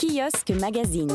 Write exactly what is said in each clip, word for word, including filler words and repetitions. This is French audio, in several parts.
Kiosque Magazine.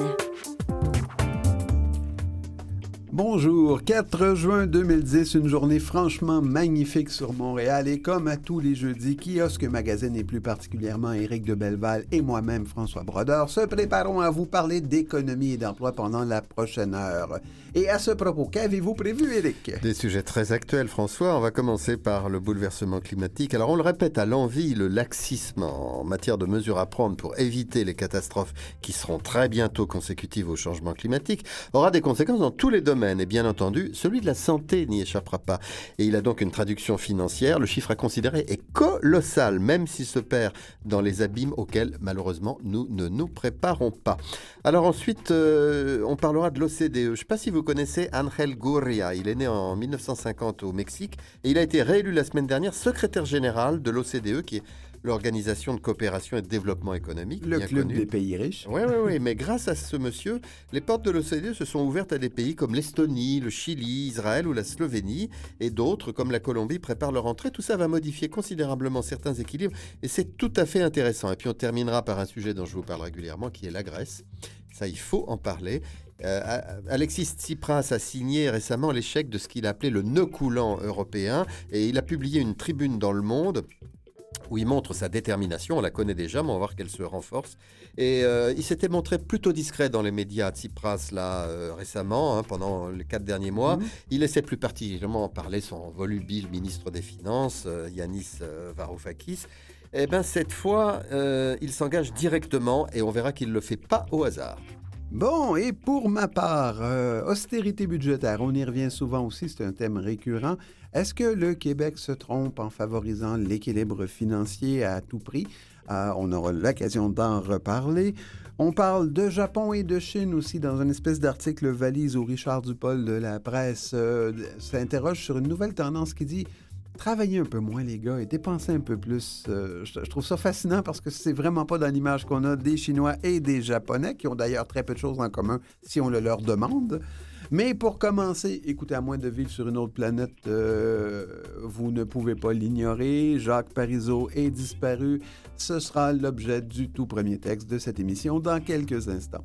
Bonjour, quatre juin deux mille dix, une journée franchement magnifique sur Montréal et comme à tous les jeudis, Kiosque Magazine et plus particulièrement Éric de Belleval et moi-même François Brodeur se préparons à vous parler d'économie et d'emploi pendant la prochaine heure. Et à ce propos, qu'avez-vous prévu, Éric? Des sujets très actuels, François. On va commencer par le bouleversement climatique. Alors on le répète à l'envi, le laxisme en matière de mesures à prendre pour éviter les catastrophes qui seront très bientôt consécutives au changement climatique aura des conséquences dans tous les domaines. Et bien entendu, celui de la santé n'y échappera pas. Et il a donc une traduction financière. Le chiffre à considérer est colossal, même s'il se perd dans les abîmes auxquels, malheureusement, nous ne nous préparons pas. Alors ensuite, euh, on parlera de l'O C D E. Je ne sais pas si vous connaissez Ángel Gurría. Il est né en mille neuf cent cinquante au Mexique et il a été réélu la semaine dernière secrétaire général de l'O C D E, qui est l'Organisation de coopération et de développement économique. Le club connu. des pays riches. Oui, oui, oui. Mais grâce à ce monsieur, les portes de l'O C D E se sont ouvertes à des pays comme l'Estonie, le Chili, Israël ou la Slovénie. Et d'autres, comme la Colombie, préparent leur entrée. Tout ça va modifier considérablement certains équilibres. Et c'est tout à fait intéressant. Et puis on terminera par un sujet dont je vous parle régulièrement, qui est la Grèce. Ça, il faut en parler. Euh, Alexis Tsipras a signé récemment l'échec de ce qu'il a appelé le nœud coulant européen. Et il a publié une tribune dans Le Monde où il montre sa détermination, on la connaît déjà, mais on va voir qu'elle se renforce. Et euh, il s'était montré plutôt discret dans les médias, Tsipras, là, euh, récemment, hein, pendant les quatre derniers mois. Mmh. Il laissait plus particulièrement parler son volubile ministre des Finances, euh, Yanis euh, Varoufakis. Eh bien, cette fois, euh, il s'engage directement et on verra qu'il ne le fait pas au hasard. Bon, et pour ma part, euh, austérité budgétaire, on y revient souvent aussi, c'est un thème récurrent. Est-ce que le Québec se trompe en favorisant l'équilibre financier à tout prix? Euh, on aura l'occasion d'en reparler. On parle de Japon et de Chine aussi dans une espèce d'article valise où Richard Dupol de la presse euh, s'interroge sur une nouvelle tendance qui dit « Travaillez un peu moins, les gars, et dépensez un peu plus. Euh, » je, je trouve ça fascinant parce que c'est vraiment pas dans l'image qu'on a des Chinois et des Japonais, qui ont d'ailleurs très peu de choses en commun si on le leur demande. Mais pour commencer, écoutez, à moins de vivre sur une autre planète, euh, vous ne pouvez pas l'ignorer. Jacques Parizeau est disparu. Ce sera l'objet du tout premier texte de cette émission dans quelques instants.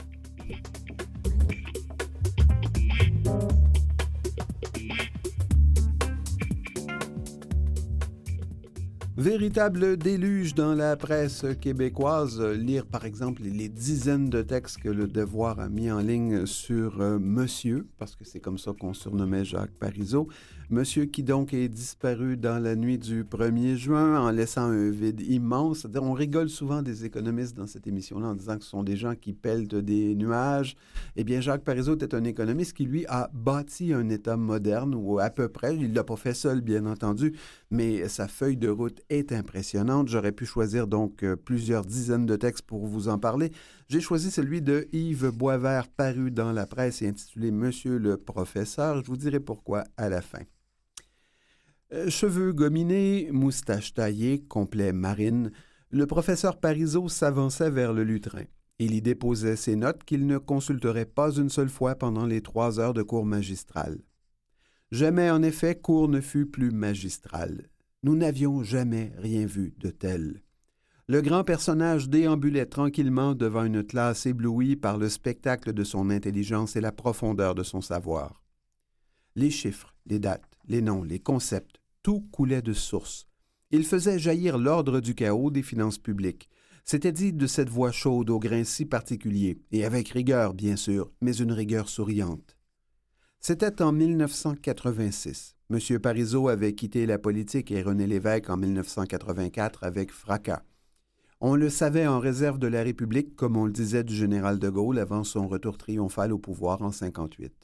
Véritable déluge dans la presse québécoise. Lire, par exemple, les dizaines de textes que Le Devoir a mis en ligne sur euh, Monsieur, parce que c'est comme ça qu'on surnommait Jacques Parizeau. Monsieur qui donc est disparu dans la nuit du premier juin en laissant un vide immense. C'est-à-dire, on rigole souvent des économistes dans cette émission-là en disant que ce sont des gens qui pèlent des nuages. Eh bien, Jacques Parizeau était un économiste qui, lui, a bâti un État moderne, ou à peu près. Il ne l'a pas fait seul, bien entendu, mais sa feuille de route est impressionnante. J'aurais pu choisir donc euh, plusieurs dizaines de textes pour vous en parler. J'ai choisi celui de Yves Boisvert paru dans la presse et intitulé « Monsieur le professeur ». Je vous dirai pourquoi à la fin. Euh, cheveux gominés, moustache taillée, complet marine, le professeur Parizeau s'avançait vers le lutrin. Il y déposait ses notes qu'il ne consulterait pas une seule fois pendant les trois heures de cours magistral. Jamais, en effet, cours ne fut plus magistral. Nous n'avions jamais rien vu de tel. Le grand personnage déambulait tranquillement devant une classe éblouie par le spectacle de son intelligence et la profondeur de son savoir. Les chiffres, les dates, les noms, les concepts, tout coulait de source. Il faisait jaillir l'ordre du chaos des finances publiques. C'était dit de cette voix chaude au grain si particulier, et avec rigueur, bien sûr, mais une rigueur souriante. C'était en mille neuf cent quatre-vingt-six. M. Parizeau avait quitté la politique et René Lévesque en mille neuf cent quatre-vingt-quatre avec fracas. On le savait en réserve de la République, comme on le disait du général de Gaulle avant son retour triomphal au pouvoir en cinquante-huit.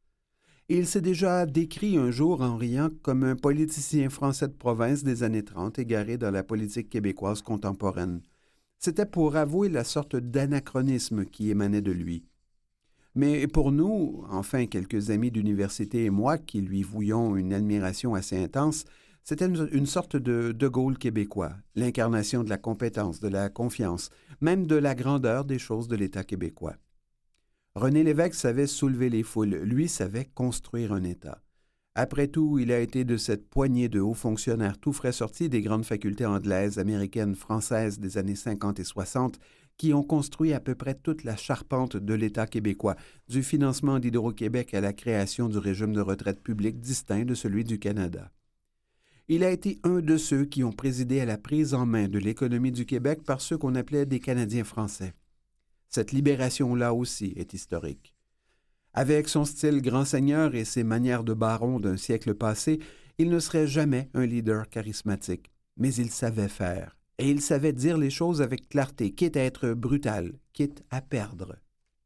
Il s'est déjà décrit un jour en riant comme un politicien français de province des années trente égaré dans la politique québécoise contemporaine. C'était pour avouer la sorte d'anachronisme qui émanait de lui. Mais pour nous, enfin quelques amis d'université et moi qui lui vouions une admiration assez intense, c'était une, une sorte de De Gaulle québécois, l'incarnation de la compétence, de la confiance, même de la grandeur des choses de l'État québécois. René Lévesque savait soulever les foules, lui savait construire un État. Après tout, il a été de cette poignée de hauts fonctionnaires tout frais sortis des grandes facultés anglaises, américaines, françaises des années cinquante et soixante qui ont construit à peu près toute la charpente de l'État québécois, du financement d'Hydro-Québec à la création du régime de retraite public distinct de celui du Canada. Il a été un de ceux qui ont présidé à la prise en main de l'économie du Québec par ceux qu'on appelait des Canadiens français. Cette libération-là aussi est historique. Avec son style grand seigneur et ses manières de baron d'un siècle passé, il ne serait jamais un leader charismatique, mais il savait faire. Et il savait dire les choses avec clarté, quitte à être brutal, quitte à perdre.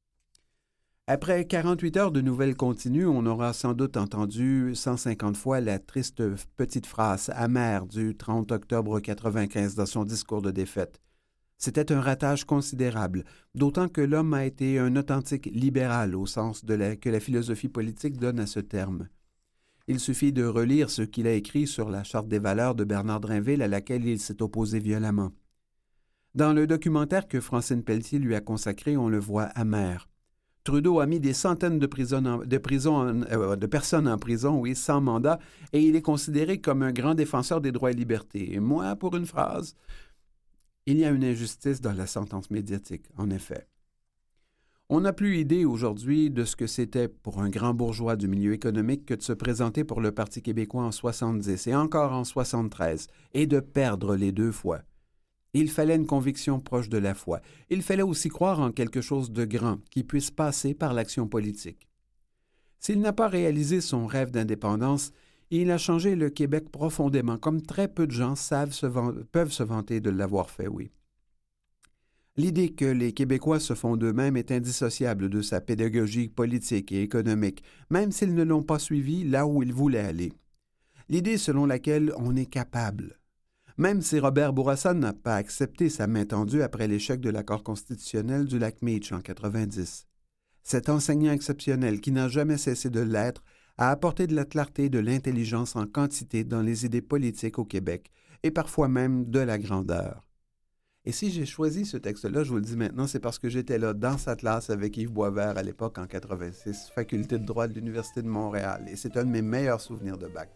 Après quarante-huit heures de nouvelles continues, on aura sans doute entendu cent cinquante fois la triste petite phrase amère du trente octobre quatre-vingt-quinze dans son discours de défaite. C'était un ratage considérable, d'autant que l'homme a été un authentique libéral au sens de la, que la philosophie politique donne à ce terme. Il suffit de relire ce qu'il a écrit sur la Charte des valeurs de Bernard Drinville à laquelle il s'est opposé violemment. Dans le documentaire que Francine Pelletier lui a consacré, on le voit amer. Trudeau a mis des centaines de, prison en, de, prison, euh, de personnes en prison, oui, sans mandat, et il est considéré comme un grand défenseur des droits et libertés. Et moi, pour une phrase, il y a une injustice dans la sentence médiatique, en effet. On n'a plus idée aujourd'hui de ce que c'était pour un grand bourgeois du milieu économique que de se présenter pour le Parti québécois en soixante-dix et encore en soixante-treize, et de perdre les deux fois. Il fallait une conviction proche de la foi. Il fallait aussi croire en quelque chose de grand qui puisse passer par l'action politique. S'il n'a pas réalisé son rêve d'indépendance, il a changé le Québec profondément, comme très peu de gens savent se van- peuvent se vanter de l'avoir fait, oui. L'idée que les Québécois se font d'eux-mêmes est indissociable de sa pédagogie politique et économique, même s'ils ne l'ont pas suivi là où ils voulaient aller. L'idée selon laquelle on est capable. Même si Robert Bourassa n'a pas accepté sa main tendue après l'échec de l'accord constitutionnel du lac Meech en quatre-vingt-dix. Cet enseignant exceptionnel, qui n'a jamais cessé de l'être, a apporté de la clarté et de l'intelligence en quantité dans les idées politiques au Québec, et parfois même de la grandeur. Et si j'ai choisi ce texte-là, je vous le dis maintenant, c'est parce que j'étais là dans sa classe avec Yves Boisvert à l'époque en quatre-vingt-six, faculté de droit de l'Université de Montréal. Et c'est un de mes meilleurs souvenirs de bac.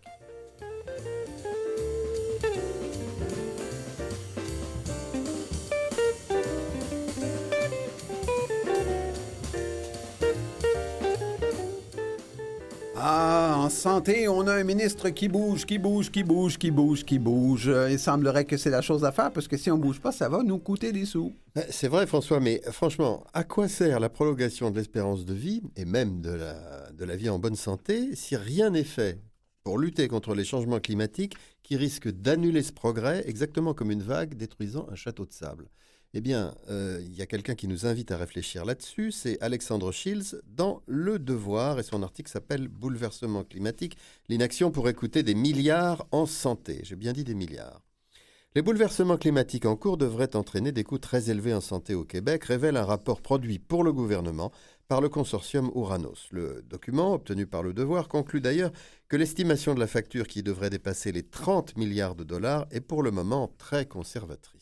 Ah, en santé, on a un ministre qui bouge, qui bouge, qui bouge, qui bouge, qui bouge. Il semblerait que c'est la chose à faire parce que si on ne bouge pas, ça va nous coûter des sous. C'est vrai, François, mais franchement, à quoi sert la prolongation de l'espérance de vie, et même de la, de la vie en bonne santé, si rien n'est fait pour lutter contre les changements climatiques qui risquent d'annuler ce progrès, exactement comme une vague détruisant un château de sable? Eh bien, euh, il y a quelqu'un qui nous invite à réfléchir là-dessus, c'est Alexandre Shields dans Le Devoir, et son article s'appelle « Bouleversement climatique, l'inaction pourrait coûter des milliards en santé ». J'ai bien dit des milliards. Les bouleversements climatiques en cours devraient entraîner des coûts très élevés en santé au Québec, révèle un rapport produit pour le gouvernement par le consortium Ouranos. Le document, obtenu par Le Devoir, conclut d'ailleurs que l'estimation de la facture qui devrait dépasser les trente milliards de dollars est pour le moment très conservatrice.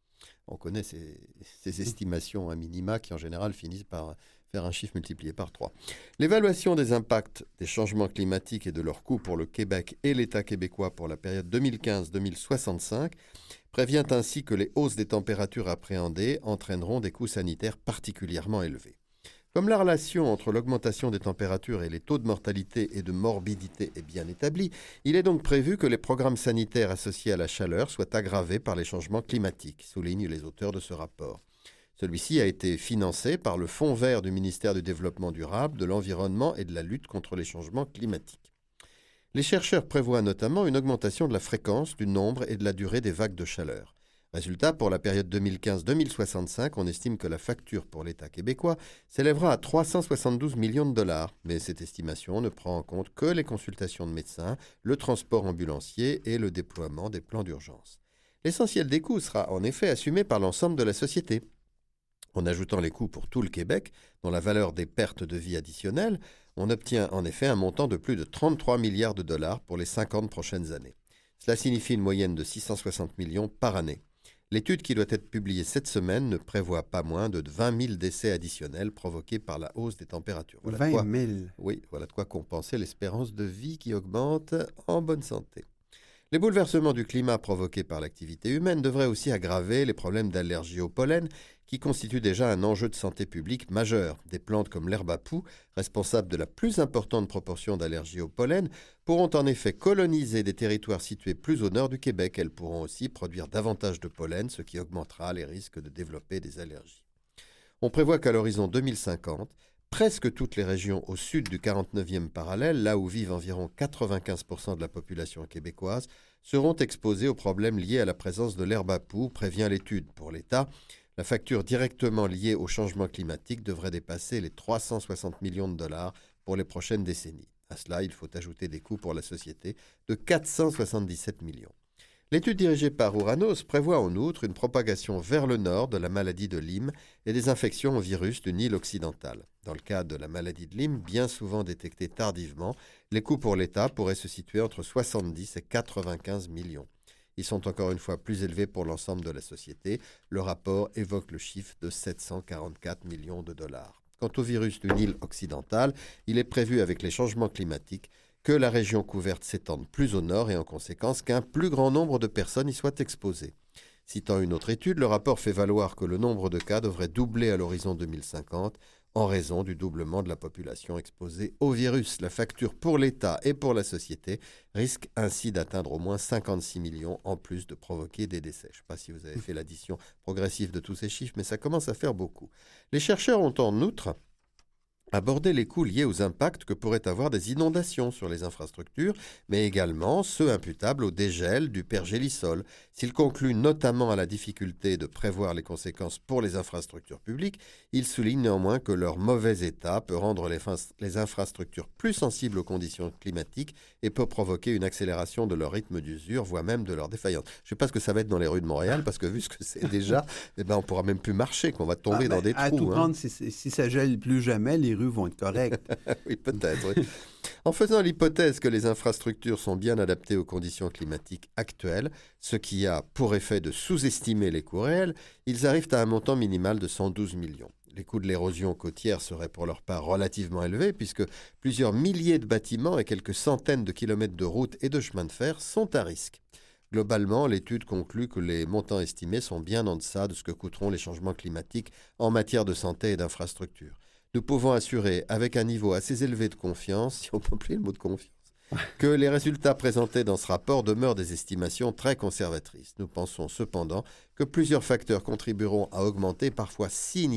On connaît ces, ces estimations à minima qui, en général, finissent par faire un chiffre multiplié par trois. L'évaluation des impacts des changements climatiques et de leurs coûts pour le Québec et l'État québécois pour la période deux mille quinze à deux mille soixante-cinq prévient ainsi que les hausses des températures appréhendées entraîneront des coûts sanitaires particulièrement élevés. Comme la relation entre l'augmentation des températures et les taux de mortalité et de morbidité est bien établie, il est donc prévu que les programmes sanitaires associés à la chaleur soient aggravés par les changements climatiques, soulignent les auteurs de ce rapport. Celui-ci a été financé par le Fonds vert du ministère du Développement durable, de l'Environnement et de la lutte contre les changements climatiques. Les chercheurs prévoient notamment une augmentation de la fréquence, du nombre et de la durée des vagues de chaleur. Résultat, pour la période deux mille quinze à deux mille soixante-cinq, on estime que la facture pour l'État québécois s'élèvera à trois cent soixante-douze millions de dollars. Mais cette estimation ne prend en compte que les consultations de médecins, le transport ambulancier et le déploiement des plans d'urgence. L'essentiel des coûts sera en effet assumé par l'ensemble de la société. En ajoutant les coûts pour tout le Québec, dont la valeur des pertes de vie additionnelles, on obtient en effet un montant de plus de trente-trois milliards de dollars pour les cinquante prochaines années. Cela signifie une moyenne de six cent soixante millions par année. L'étude qui doit être publiée cette semaine ne prévoit pas moins de vingt mille décès additionnels provoqués par la hausse des températures. Voilà vingt mille? Oui, voilà de quoi compenser l'espérance de vie qui augmente en bonne santé. Les bouleversements du climat provoqués par l'activité humaine devraient aussi aggraver les problèmes d'allergie au pollen, qui constituent déjà un enjeu de santé publique majeur. Des plantes comme l'herbe à poux, responsables de la plus importante proportion d'allergies au pollen, pourront en effet coloniser des territoires situés plus au nord du Québec. Elles pourront aussi produire davantage de pollen, ce qui augmentera les risques de développer des allergies. On prévoit qu'à l'horizon deux mille cinquante, presque toutes les régions au sud du quarante-neuvième parallèle, là où vivent environ quatre-vingt-quinze pour cent de la population québécoise, seront exposées aux problèmes liés à la présence de l'herbe à poux, prévient l'étude. Pour l'État, la facture directement liée au changement climatique devrait dépasser les trois cent soixante millions de dollars pour les prochaines décennies. À cela, il faut ajouter des coûts pour la société de quatre cent soixante-dix-sept millions. L'étude dirigée par Ouranos prévoit en outre une propagation vers le nord de la maladie de Lyme et des infections au virus du Nil occidental. Dans le cas de la maladie de Lyme, bien souvent détectée tardivement, les coûts pour l'État pourraient se situer entre soixante-dix et quatre-vingt-quinze millions. Ils sont encore une fois plus élevés pour l'ensemble de la société. Le rapport évoque le chiffre de sept cent quarante-quatre millions de dollars. Quant au virus du Nil occidental, il est prévu avec les changements climatiques que la région couverte s'étende plus au nord et en conséquence qu'un plus grand nombre de personnes y soient exposées. Citant une autre étude, le rapport fait valoir que le nombre de cas devrait doubler à l'horizon deux mille cinquante en raison du doublement de la population exposée au virus. La facture pour l'État et pour la société risque ainsi d'atteindre au moins cinquante-six millions en plus de provoquer des décès. Je ne sais pas si vous avez fait l'addition progressive de tous ces chiffres, mais ça commence à faire beaucoup. Les chercheurs ont en outre aborder les coûts liés aux impacts que pourraient avoir des inondations sur les infrastructures, mais également ceux imputables au dégel du pergélisol. S'il conclut notamment à la difficulté de prévoir les conséquences pour les infrastructures publiques, il souligne néanmoins que leur mauvais état peut rendre les, les infrastructures plus sensibles aux conditions climatiques et peut provoquer une accélération de leur rythme d'usure, voire même de leur défaillance. Je ne sais pas ce que ça va être dans les rues de Montréal, parce que vu ce que c'est déjà, eh ben on ne pourra même plus marcher, qu'on va tomber ah, dans ben, des à trous. À tout hein. prendre, si, si ça gèle plus jamais, les rues vont être correctes. Oui, peut-être. Oui. En faisant l'hypothèse que les infrastructures sont bien adaptées aux conditions climatiques actuelles, ce qui a pour effet de sous-estimer les coûts réels, ils arrivent à un montant minimal de cent douze millions. Les coûts de l'érosion côtière seraient pour leur part relativement élevés puisque plusieurs milliers de bâtiments et quelques centaines de kilomètres de routes et de chemins de fer sont à risque. Globalement, l'étude conclut que les montants estimés sont bien en deçà de ce que coûteront les changements climatiques en matière de santé et d'infrastructures. Nous pouvons assurer, avec un niveau assez élevé de confiance, si on peut appeler le mot de confiance, que les résultats présentés dans ce rapport demeurent des estimations très conservatrices. Nous pensons cependant que plusieurs facteurs contribueront à augmenter parfois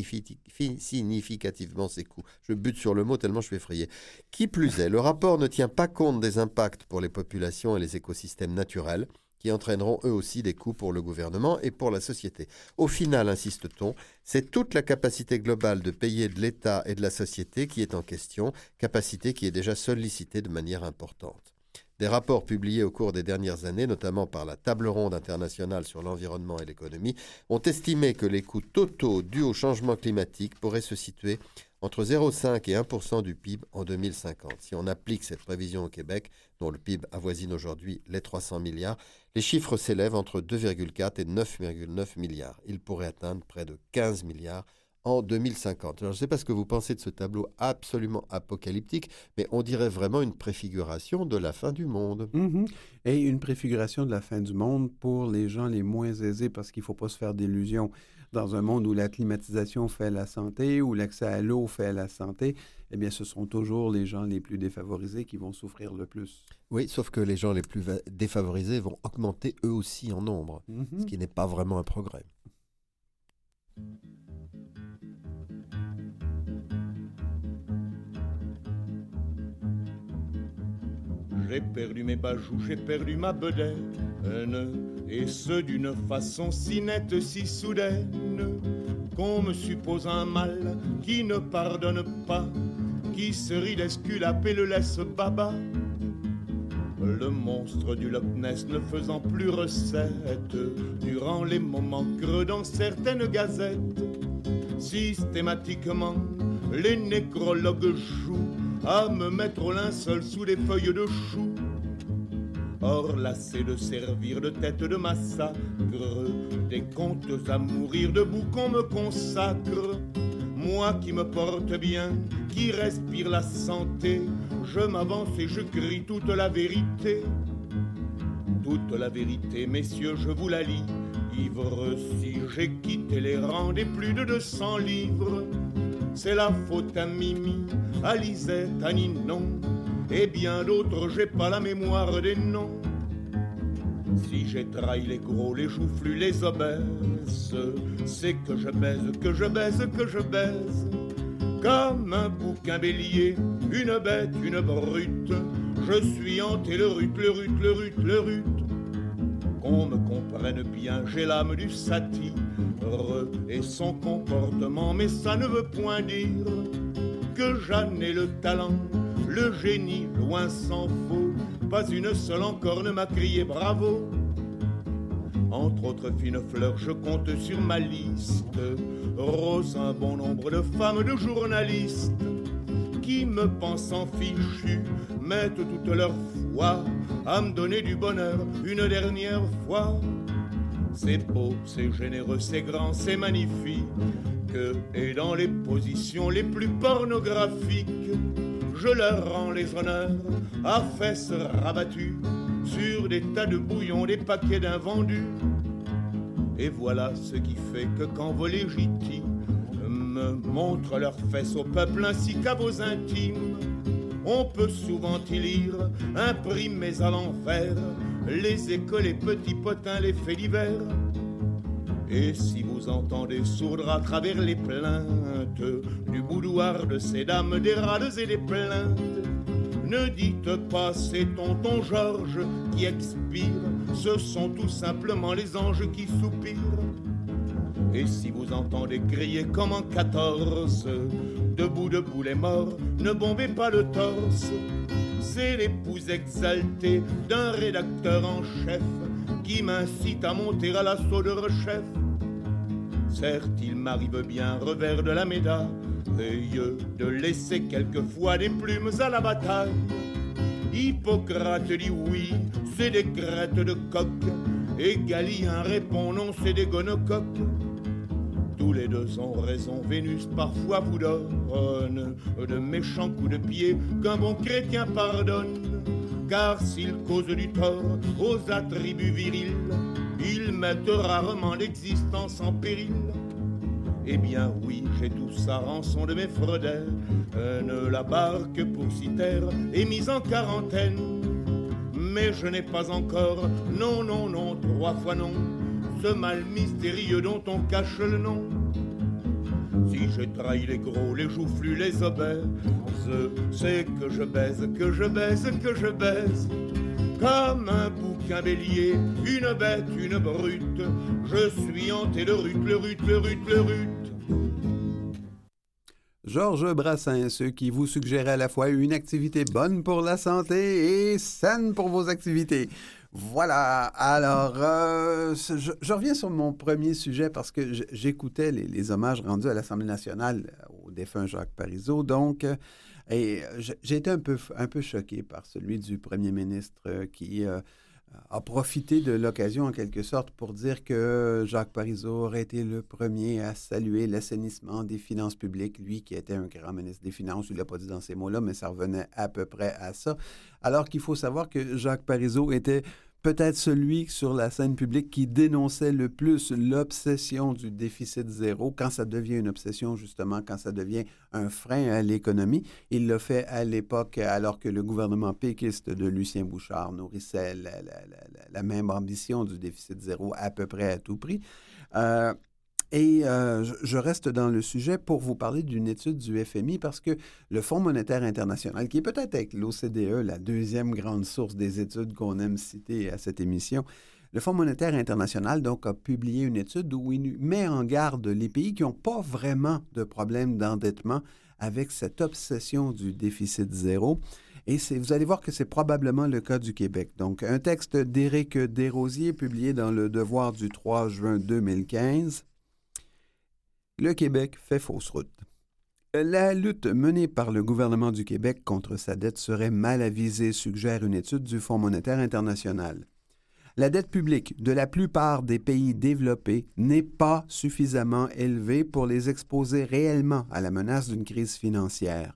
significativement ces coûts. Je bute sur le mot tellement je suis effrayé. Qui plus est, le rapport ne tient pas compte des impacts pour les populations et les écosystèmes naturels, qui entraîneront eux aussi des coûts pour le gouvernement et pour la société. Au final, insiste-t-on, c'est toute la capacité globale de payer de l'État et de la société qui est en question, capacité qui est déjà sollicitée de manière importante. Des rapports publiés au cours des dernières années, notamment par la Table ronde internationale sur l'environnement et l'économie, ont estimé que les coûts totaux dus au changement climatique pourraient se situer entre zéro virgule cinq et un pour cent du P I B en deux mille cinquante. Si on applique cette prévision au Québec, dont le P I B avoisine aujourd'hui les trois cents milliards, les chiffres s'élèvent entre deux virgule quatre et neuf virgule neuf milliards. Ils pourraient atteindre près de quinze milliards en deux mille cinquante. Alors, je ne sais pas ce que vous pensez de ce tableau absolument apocalyptique, mais on dirait vraiment une préfiguration de la fin du monde. Mm-hmm. Et une préfiguration de la fin du monde pour les gens les moins aisés, parce qu'il ne faut pas se faire d'illusions. Dans un monde où la climatisation fait la santé, où l'accès à l'eau fait la santé, eh bien, ce sont toujours les gens les plus défavorisés qui vont souffrir le plus. Oui, sauf que les gens les plus va- défavorisés vont augmenter eux aussi en nombre, mm-hmm. ce qui n'est pas vraiment un progrès. J'ai perdu mes bajoux, j'ai perdu ma bedaine, et ce d'une façon si nette, si soudaine, qu'on me suppose un mal qui ne pardonne pas, qui se rit d'Esculape et le laisse baba. Le monstre du Loch Ness ne faisant plus recette, durant les moments creux dans certaines gazettes, systématiquement, les nécrologues jouent à me mettre au linceul sous des feuilles de chou. Or lassé de servir de tête de massacre, des contes à mourir debout qu'on me consacre, moi qui me porte bien, qui respire la santé, je m'avance et je crie toute la vérité. toute la vérité, messieurs, je vous la lis. Ivre, si j'ai quitté les rangs des plus de deux cents livres, c'est la faute à Mimi, à Lisette, à Ninon, et bien d'autres, j'ai pas la mémoire des noms. Si j'ai trahi les gros, les joufflus, les obèses, c'est que je baise, que je baise, que je baise. Comme un bouquin bélier, une bête, une brute, je suis hanté le rut, le rut, le rut, le rut. Qu'on me comprenne bien, j'ai l'âme du satyre et son comportement, mais ça ne veut point dire que j'en ai le talent, le génie, loin s'en faut. Pas une seule encore ne m'a crié bravo. Entre autres fines fleurs, je compte sur ma liste rose un bon nombre de femmes, de journalistes qui me pensant fichu mettent toute leur foi à me donner du bonheur une dernière fois. C'est beau, c'est généreux, c'est grand, c'est magnifique, et dans les positions les plus pornographiques, je leur rends les honneurs à fesses rabattues sur des tas de bouillons, des paquets d'invendus. Et voilà ce qui fait que quand vos légitimes me montrent leurs fesses au peuple ainsi qu'à vos intimes, on peut souvent y lire, imprimés à l'envers, les écoles, les petits potins, les faits divers. Et si vous entendez sourdre à travers les plaintes du boudoir de ces dames, des râles et des plaintes, ne dites pas c'est tonton Georges qui expire, ce sont tout simplement les anges qui soupirent. Et si vous entendez crier comme en quatorze, debout, debout les morts, ne bombez pas le torse, c'est l'épouse exaltée d'un rédacteur en chef qui m'incite à monter à l'assaut de rechef. Certes, il m'arrive bien, revers de la médaille, de laisser quelquefois des plumes à la bataille. Hippocrate dit oui, c'est des crêtes de coq, et Galien répond non, c'est des gonocoques. Tous les deux ont raison, Vénus parfois vous donne de méchants coups de pied qu'un bon chrétien pardonne. Car s'il cause du tort aux attributs virils, ils mettent rarement l'existence en péril. Eh bien oui, j'ai tout ça, rançon de mes fredaines, la barque pour Cythère est mise en quarantaine. Mais je n'ai pas encore, non, non, non, trois fois non, ce mal mystérieux dont on cache le nom. Si j'ai trahi les gros, les joufflus, les obèses, c'est que je baise, que je baise, que je baise. Comme un bouquin bélier, une bête, une brute, je suis hanté le rut, le rut, le rut, le rut. Georges Brassens, qui vous suggère à la fois une activité bonne pour la santé et saine pour vos activités. Voilà, alors, euh, je, je reviens sur mon premier sujet parce que j'écoutais les, les hommages rendus à l'Assemblée nationale au défunt Jacques Parizeau, donc, et j'ai été un peu, un peu choqué par celui du premier ministre qui euh, a profité de l'occasion, en quelque sorte, pour dire que Jacques Parizeau aurait été le premier à saluer l'assainissement des finances publiques, lui qui était un grand ministre des Finances. Il ne l'a pas dit dans ces mots-là, mais ça revenait à peu près à ça. Alors qu'il faut savoir que Jacques Parizeau était peut-être celui sur la scène publique qui dénonçait le plus l'obsession du déficit zéro, quand ça devient une obsession, justement, quand ça devient un frein à l'économie. Il l'a fait à l'époque, alors que le gouvernement péquiste de Lucien Bouchard nourrissait la, la, la, la même ambition du déficit zéro à peu près à tout prix. Euh, Et euh, je reste dans le sujet pour vous parler d'une étude du F M I parce que le Fonds monétaire international, qui est peut-être avec l'O C D E la deuxième grande source des études qu'on aime citer à cette émission, le Fonds monétaire international donc a publié une étude où il met en garde les pays qui n'ont pas vraiment de problème d'endettement avec cette obsession du déficit zéro. Et c'est, vous allez voir que c'est probablement le cas du Québec. Donc, un texte d'Éric Desrosiers publié dans Le Devoir du trois juin deux mille quinze. Le Québec fait fausse route. La lutte menée par le gouvernement du Québec contre sa dette serait mal avisée, suggère une étude du Fonds monétaire international. La dette publique de la plupart des pays développés n'est pas suffisamment élevée pour les exposer réellement à la menace d'une crise financière.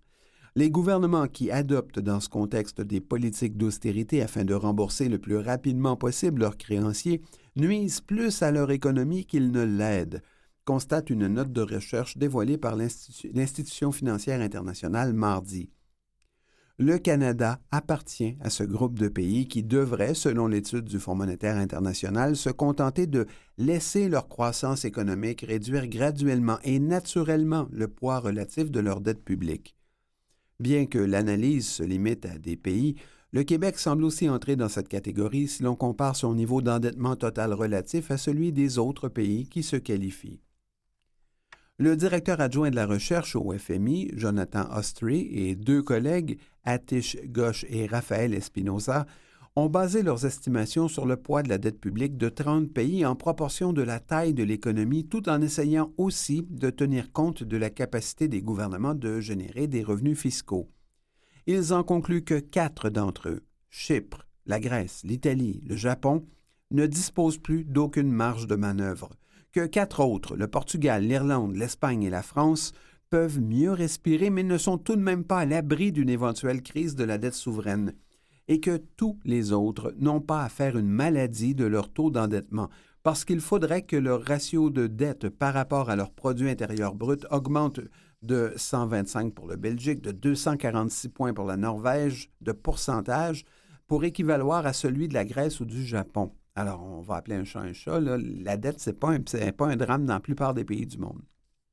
Les gouvernements qui adoptent dans ce contexte des politiques d'austérité afin de rembourser le plus rapidement possible leurs créanciers nuisent plus à leur économie qu'ils ne l'aident, constate une note de recherche dévoilée par l'Institu- l'Institution financière internationale mardi. Le Canada appartient à ce groupe de pays qui devraient, selon l'étude du Fonds monétaire international, se contenter de laisser leur croissance économique réduire graduellement et naturellement le poids relatif de leur dette publique. Bien que l'analyse se limite à des pays, le Québec semble aussi entrer dans cette catégorie si l'on compare son niveau d'endettement total relatif à celui des autres pays qui se qualifient. Le directeur adjoint de la recherche au F M I, Jonathan Ostry, et deux collègues, Atish Ghosh et Raphaël Espinosa, ont basé leurs estimations sur le poids de la dette publique de trente pays en proportion de la taille de l'économie, tout en essayant aussi de tenir compte de la capacité des gouvernements de générer des revenus fiscaux. Ils en concluent que quatre d'entre eux, Chypre, la Grèce, l'Italie, le Japon, ne disposent plus d'aucune marge de manœuvre, que quatre autres, le Portugal, l'Irlande, l'Espagne et la France, peuvent mieux respirer mais ne sont tout de même pas à l'abri d'une éventuelle crise de la dette souveraine, et que tous les autres n'ont pas à faire une maladie de leur taux d'endettement, parce qu'il faudrait que leur ratio de dette par rapport à leur produit intérieur brut augmente de cent vingt-cinq pour le Belgique, de deux cent quarante-six points pour la Norvège, de pourcentage, pour équivaloir à celui de la Grèce ou du Japon. Alors, on va appeler un chat un chat. Là. La dette, ce n'est pas, pas un drame dans la plupart des pays du monde.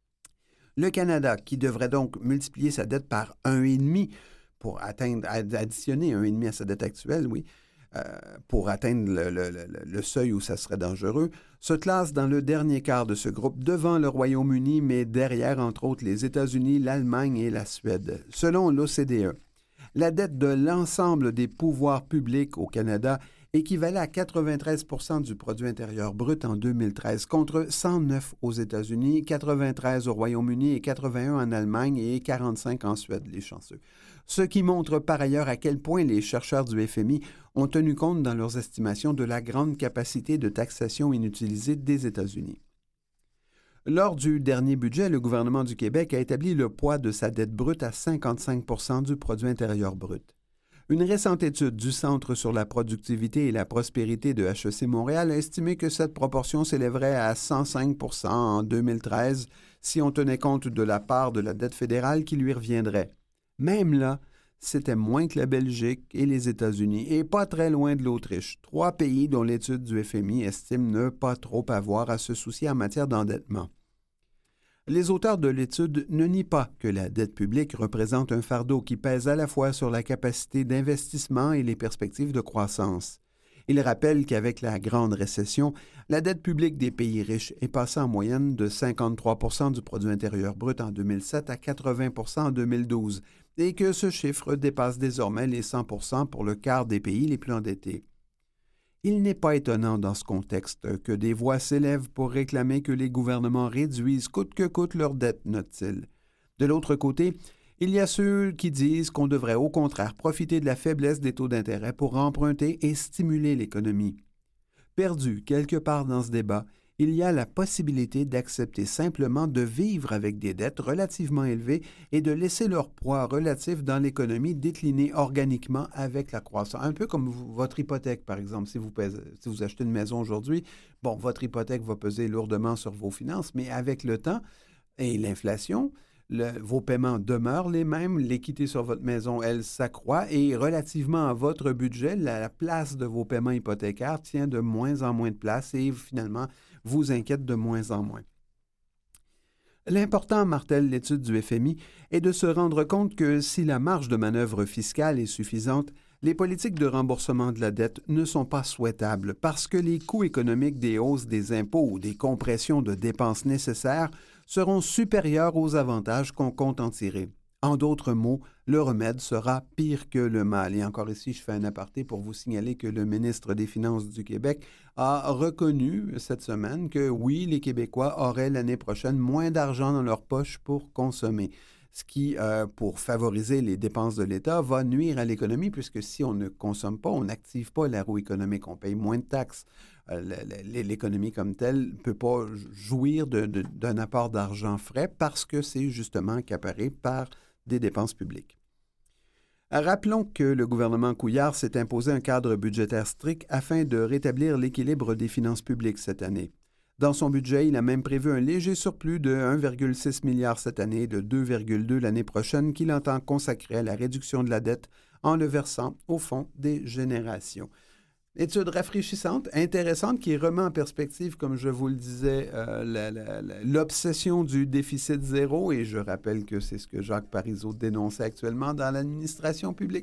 Le Canada, qui devrait donc multiplier sa dette par un virgule cinq pour atteindre, additionner un virgule cinq à sa dette actuelle, oui, euh, pour atteindre le, le, le, le seuil où ça serait dangereux, se classe dans le dernier quart de ce groupe, devant le Royaume-Uni, mais derrière, entre autres, les États-Unis, l'Allemagne et la Suède. Selon l'O C D E, la dette de l'ensemble des pouvoirs publics au Canada équivalait à quatre-vingt-treize pour cent du produit intérieur brut en deux mille treize, contre cent neuf aux États-Unis, quatre-vingt-treize au Royaume-Uni et quatre-vingt-un en Allemagne et quarante-cinq en Suède, les chanceux. Ce qui montre par ailleurs à quel point les chercheurs du F M I ont tenu compte dans leurs estimations de la grande capacité de taxation inutilisée des États-Unis. Lors du dernier budget, le gouvernement du Québec a établi le poids de sa dette brute à cinquante-cinq pour cent du produit intérieur brut. Une récente étude du Centre sur la productivité et la prospérité de H E C Montréal a estimé que cette proportion s'élèverait à cent cinq pour cent en deux mille treize si on tenait compte de la part de la dette fédérale qui lui reviendrait. Même là, c'était moins que la Belgique et les États-Unis, et pas très loin de l'Autriche, trois pays dont l'étude du F M I estime ne pas trop avoir à se soucier en matière d'endettement. Les auteurs de l'étude ne nient pas que la dette publique représente un fardeau qui pèse à la fois sur la capacité d'investissement et les perspectives de croissance. Ils rappellent qu'avec la grande récession, la dette publique des pays riches est passée en moyenne de cinquante-trois pour cent du produit intérieur brut en deux mille sept à quatre-vingts pour cent en deux mille douze, et que ce chiffre dépasse désormais les cent pour cent pour le quart des pays les plus endettés. Il n'est pas étonnant dans ce contexte que des voix s'élèvent pour réclamer que les gouvernements réduisent coûte que coûte leur dette, note-t-il. De l'autre côté, il y a ceux qui disent qu'on devrait au contraire profiter de la faiblesse des taux d'intérêt pour emprunter et stimuler l'économie. Perdu quelque part dans ce débat, il y a la possibilité d'accepter simplement de vivre avec des dettes relativement élevées et de laisser leur poids relatif dans l'économie décliner organiquement avec la croissance. Un peu comme vous, votre hypothèque, par exemple. Si vous, pèsez, si vous achetez une maison aujourd'hui, bon, votre hypothèque va peser lourdement sur vos finances, mais avec le temps et l'inflation, le, vos paiements demeurent les mêmes, l'équité sur votre maison, elle, s'accroît et relativement à votre budget, la, la place de vos paiements hypothécaires tient de moins en moins de place et finalement vous inquiète de moins en moins. L'important, martèle l'étude du F M I, est de se rendre compte que si la marge de manœuvre fiscale est suffisante, les politiques de remboursement de la dette ne sont pas souhaitables parce que les coûts économiques des hausses des impôts ou des compressions de dépenses nécessaires seront supérieurs aux avantages qu'on compte en tirer. En d'autres mots, le remède sera pire que le mal. Et encore ici, je fais un aparté pour vous signaler que le ministre des Finances du Québec a reconnu cette semaine que oui, les Québécois auraient l'année prochaine moins d'argent dans leur poche pour consommer. Ce qui, euh, pour favoriser les dépenses de l'État, va nuire à l'économie puisque si on ne consomme pas, on n'active pas la roue économique, on paye moins de taxes. Euh, l'économie comme telle ne peut pas jouir de, de, d'un apport d'argent frais parce que c'est justement accaparé par des dépenses publiques. Rappelons que le gouvernement Couillard s'est imposé un cadre budgétaire strict afin de rétablir l'équilibre des finances publiques cette année. Dans son budget, il a même prévu un léger surplus de un virgule six milliard cette année et de deux virgule deux l'année prochaine qu'il entend consacrer à la réduction de la dette en le versant au Fonds des générations. Étude rafraîchissante, intéressante, qui remet en perspective, comme je vous le disais, euh, la, la, la, l'obsession du déficit zéro. Et je rappelle que c'est ce que Jacques Parizeau dénonçait actuellement dans l'administration publique.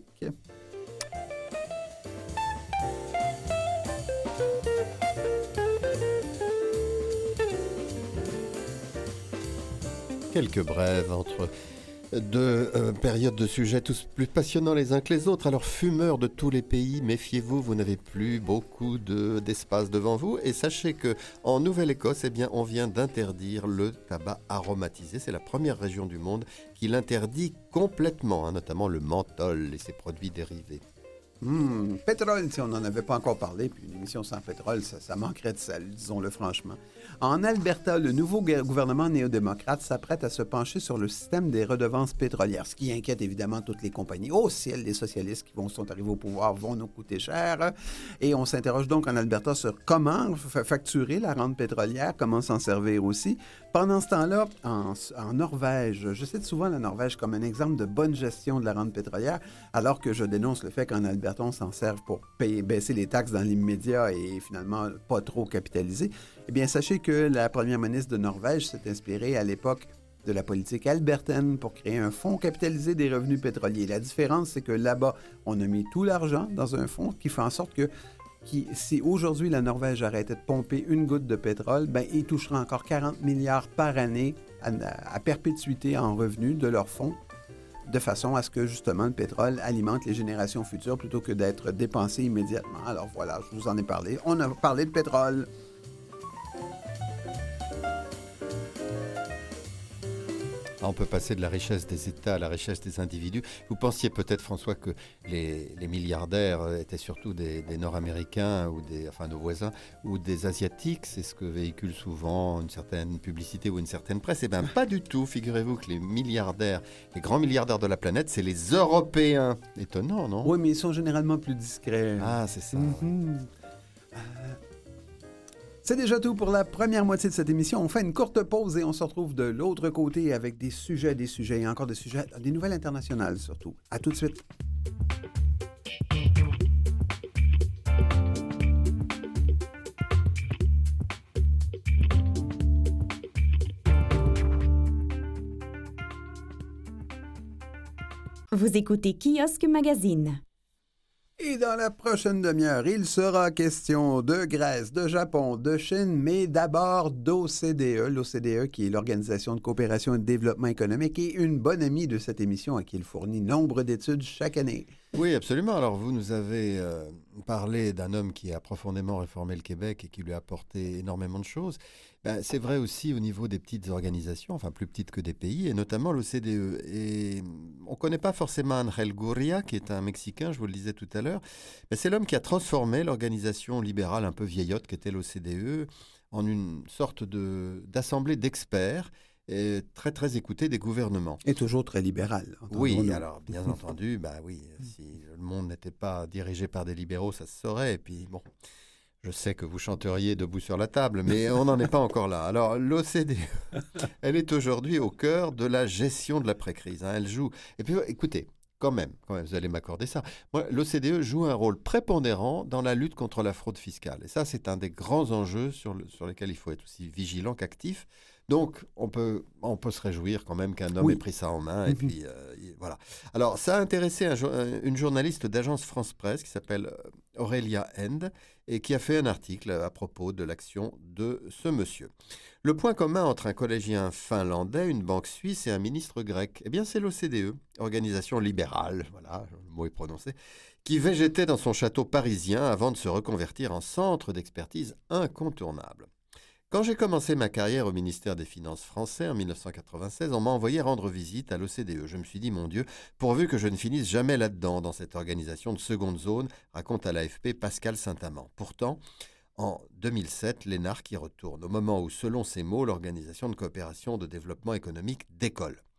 Quelques brèves entre deux euh, périodes de sujets tous plus passionnants les uns que les autres. Alors, fumeurs de tous les pays, méfiez-vous, vous n'avez plus beaucoup de, d'espace devant vous. Et sachez qu'en Nouvelle-Écosse, eh bien, on vient d'interdire le tabac aromatisé. C'est la première région du monde qui l'interdit complètement, hein, notamment le menthol et ses produits dérivés. Hum, pétrole, si on n'en avait pas encore parlé, puis une émission sans pétrole, ça, ça manquerait de sel, disons-le franchement. En Alberta, le nouveau gouvernement néo-démocrate s'apprête à se pencher sur le système des redevances pétrolières, ce qui inquiète évidemment toutes les compagnies. Oh ciel, les socialistes qui vont, sont arrivés au pouvoir vont nous coûter cher. Et on s'interroge donc en Alberta sur comment facturer la rente pétrolière, comment s'en servir aussi. Pendant ce temps-là, en, en Norvège, je cite souvent la Norvège comme un exemple de bonne gestion de la rente pétrolière, alors que je dénonce le fait qu'en Alberta, on s'en serve pour payer, baisser les taxes dans l'immédiat et finalement pas trop capitaliser. Eh bien, sachez que la première ministre de Norvège s'est inspirée à l'époque de la politique albertaine pour créer un fonds capitalisé des revenus pétroliers. La différence, c'est que là-bas, on a mis tout l'argent dans un fonds qui fait en sorte que qui, si aujourd'hui la Norvège arrêtait de pomper une goutte de pétrole, ben, il touchera encore quarante milliards par année à, à perpétuité en revenus de leur fonds, de façon à ce que, justement, le pétrole alimente les générations futures plutôt que d'être dépensé immédiatement. Alors voilà, je vous en ai parlé. On a parlé de pétrole. On peut passer de la richesse des États à la richesse des individus. Vous pensiez peut-être, François, que les, les milliardaires étaient surtout des, des Nord-Américains, ou des, enfin nos voisins, ou des Asiatiques. C'est ce que véhicule souvent une certaine publicité ou une certaine presse. Eh bien, pas du tout. Figurez-vous que les milliardaires, les grands milliardaires de la planète, c'est les Européens. Étonnant, non? Oui, mais ils sont généralement plus discrets. Ah, c'est ça. Mm-hmm. euh... C'est déjà tout pour la première moitié de cette émission. On fait une courte pause et on se retrouve de l'autre côté avec des sujets, des sujets et encore des sujets, des nouvelles internationales surtout. À tout de suite. Vous écoutez Kiosque Magazine. Et dans la prochaine demi-heure, il sera question de Grèce, de Japon, de Chine, mais d'abord d'O C D E, l'O C D E qui est l'Organisation de coopération et de développement économique et une bonne amie de cette émission à qui il fournit nombre d'études chaque année. Oui, absolument. Alors, vous nous avez euh, parlé d'un homme qui a profondément réformé le Québec et qui lui a apporté énormément de choses. Ben, c'est vrai aussi au niveau des petites organisations, enfin plus petites que des pays, et notamment l'O C D E. Et on ne connaît pas forcément Ángel Gurría, qui est un Mexicain, je vous le disais tout à l'heure. Ben, c'est l'homme qui a transformé l'organisation libérale un peu vieillotte qu'était l'O C D E en une sorte de, d'assemblée d'experts et très, très écouté des gouvernements. Et toujours très libéral. Oui, alors, bien entendu, bah oui, si le monde n'était pas dirigé par des libéraux, ça se saurait. Et puis, bon, je sais que vous chanteriez debout sur la table, mais on n'en est pas encore là. Alors, l'O C D E, elle est aujourd'hui au cœur de la gestion de l'après-crise. Hein. Elle joue... Et puis, écoutez, quand même, quand même, vous allez m'accorder ça. Moi, l'O C D E joue un rôle prépondérant dans la lutte contre la fraude fiscale. Et ça, c'est un des grands enjeux sur, le, sur lesquels il faut être aussi vigilant qu'actif. Donc, on peut, on peut se réjouir quand même qu'un homme oui. ait pris ça en main. Et mm-hmm. puis, euh, voilà. Alors, ça a intéressé un, une journaliste d'agence France-Presse qui s'appelle Aurélia End et qui a fait un article à propos de l'action de ce monsieur. Le point commun entre un collégien finlandais, une banque suisse et un ministre grec, eh bien, c'est l'O C D E, organisation libérale, voilà, le mot est prononcé, qui végétait dans son château parisien avant de se reconvertir en centre d'expertise incontournable. Quand j'ai commencé ma carrière au ministère des Finances français en dix-neuf cent quatre-vingt-seize, on m'a envoyé rendre visite à l'O C D E. Je me suis dit, mon Dieu, pourvu que je ne finisse jamais là-dedans, dans cette organisation de seconde zone, raconte à l'A F P Pascal Saint-Amand. Pourtant, en deux mille sept, l'ENARC y retourne, au moment où, selon ses mots, l'Organisation de coopération de développement économique décolle.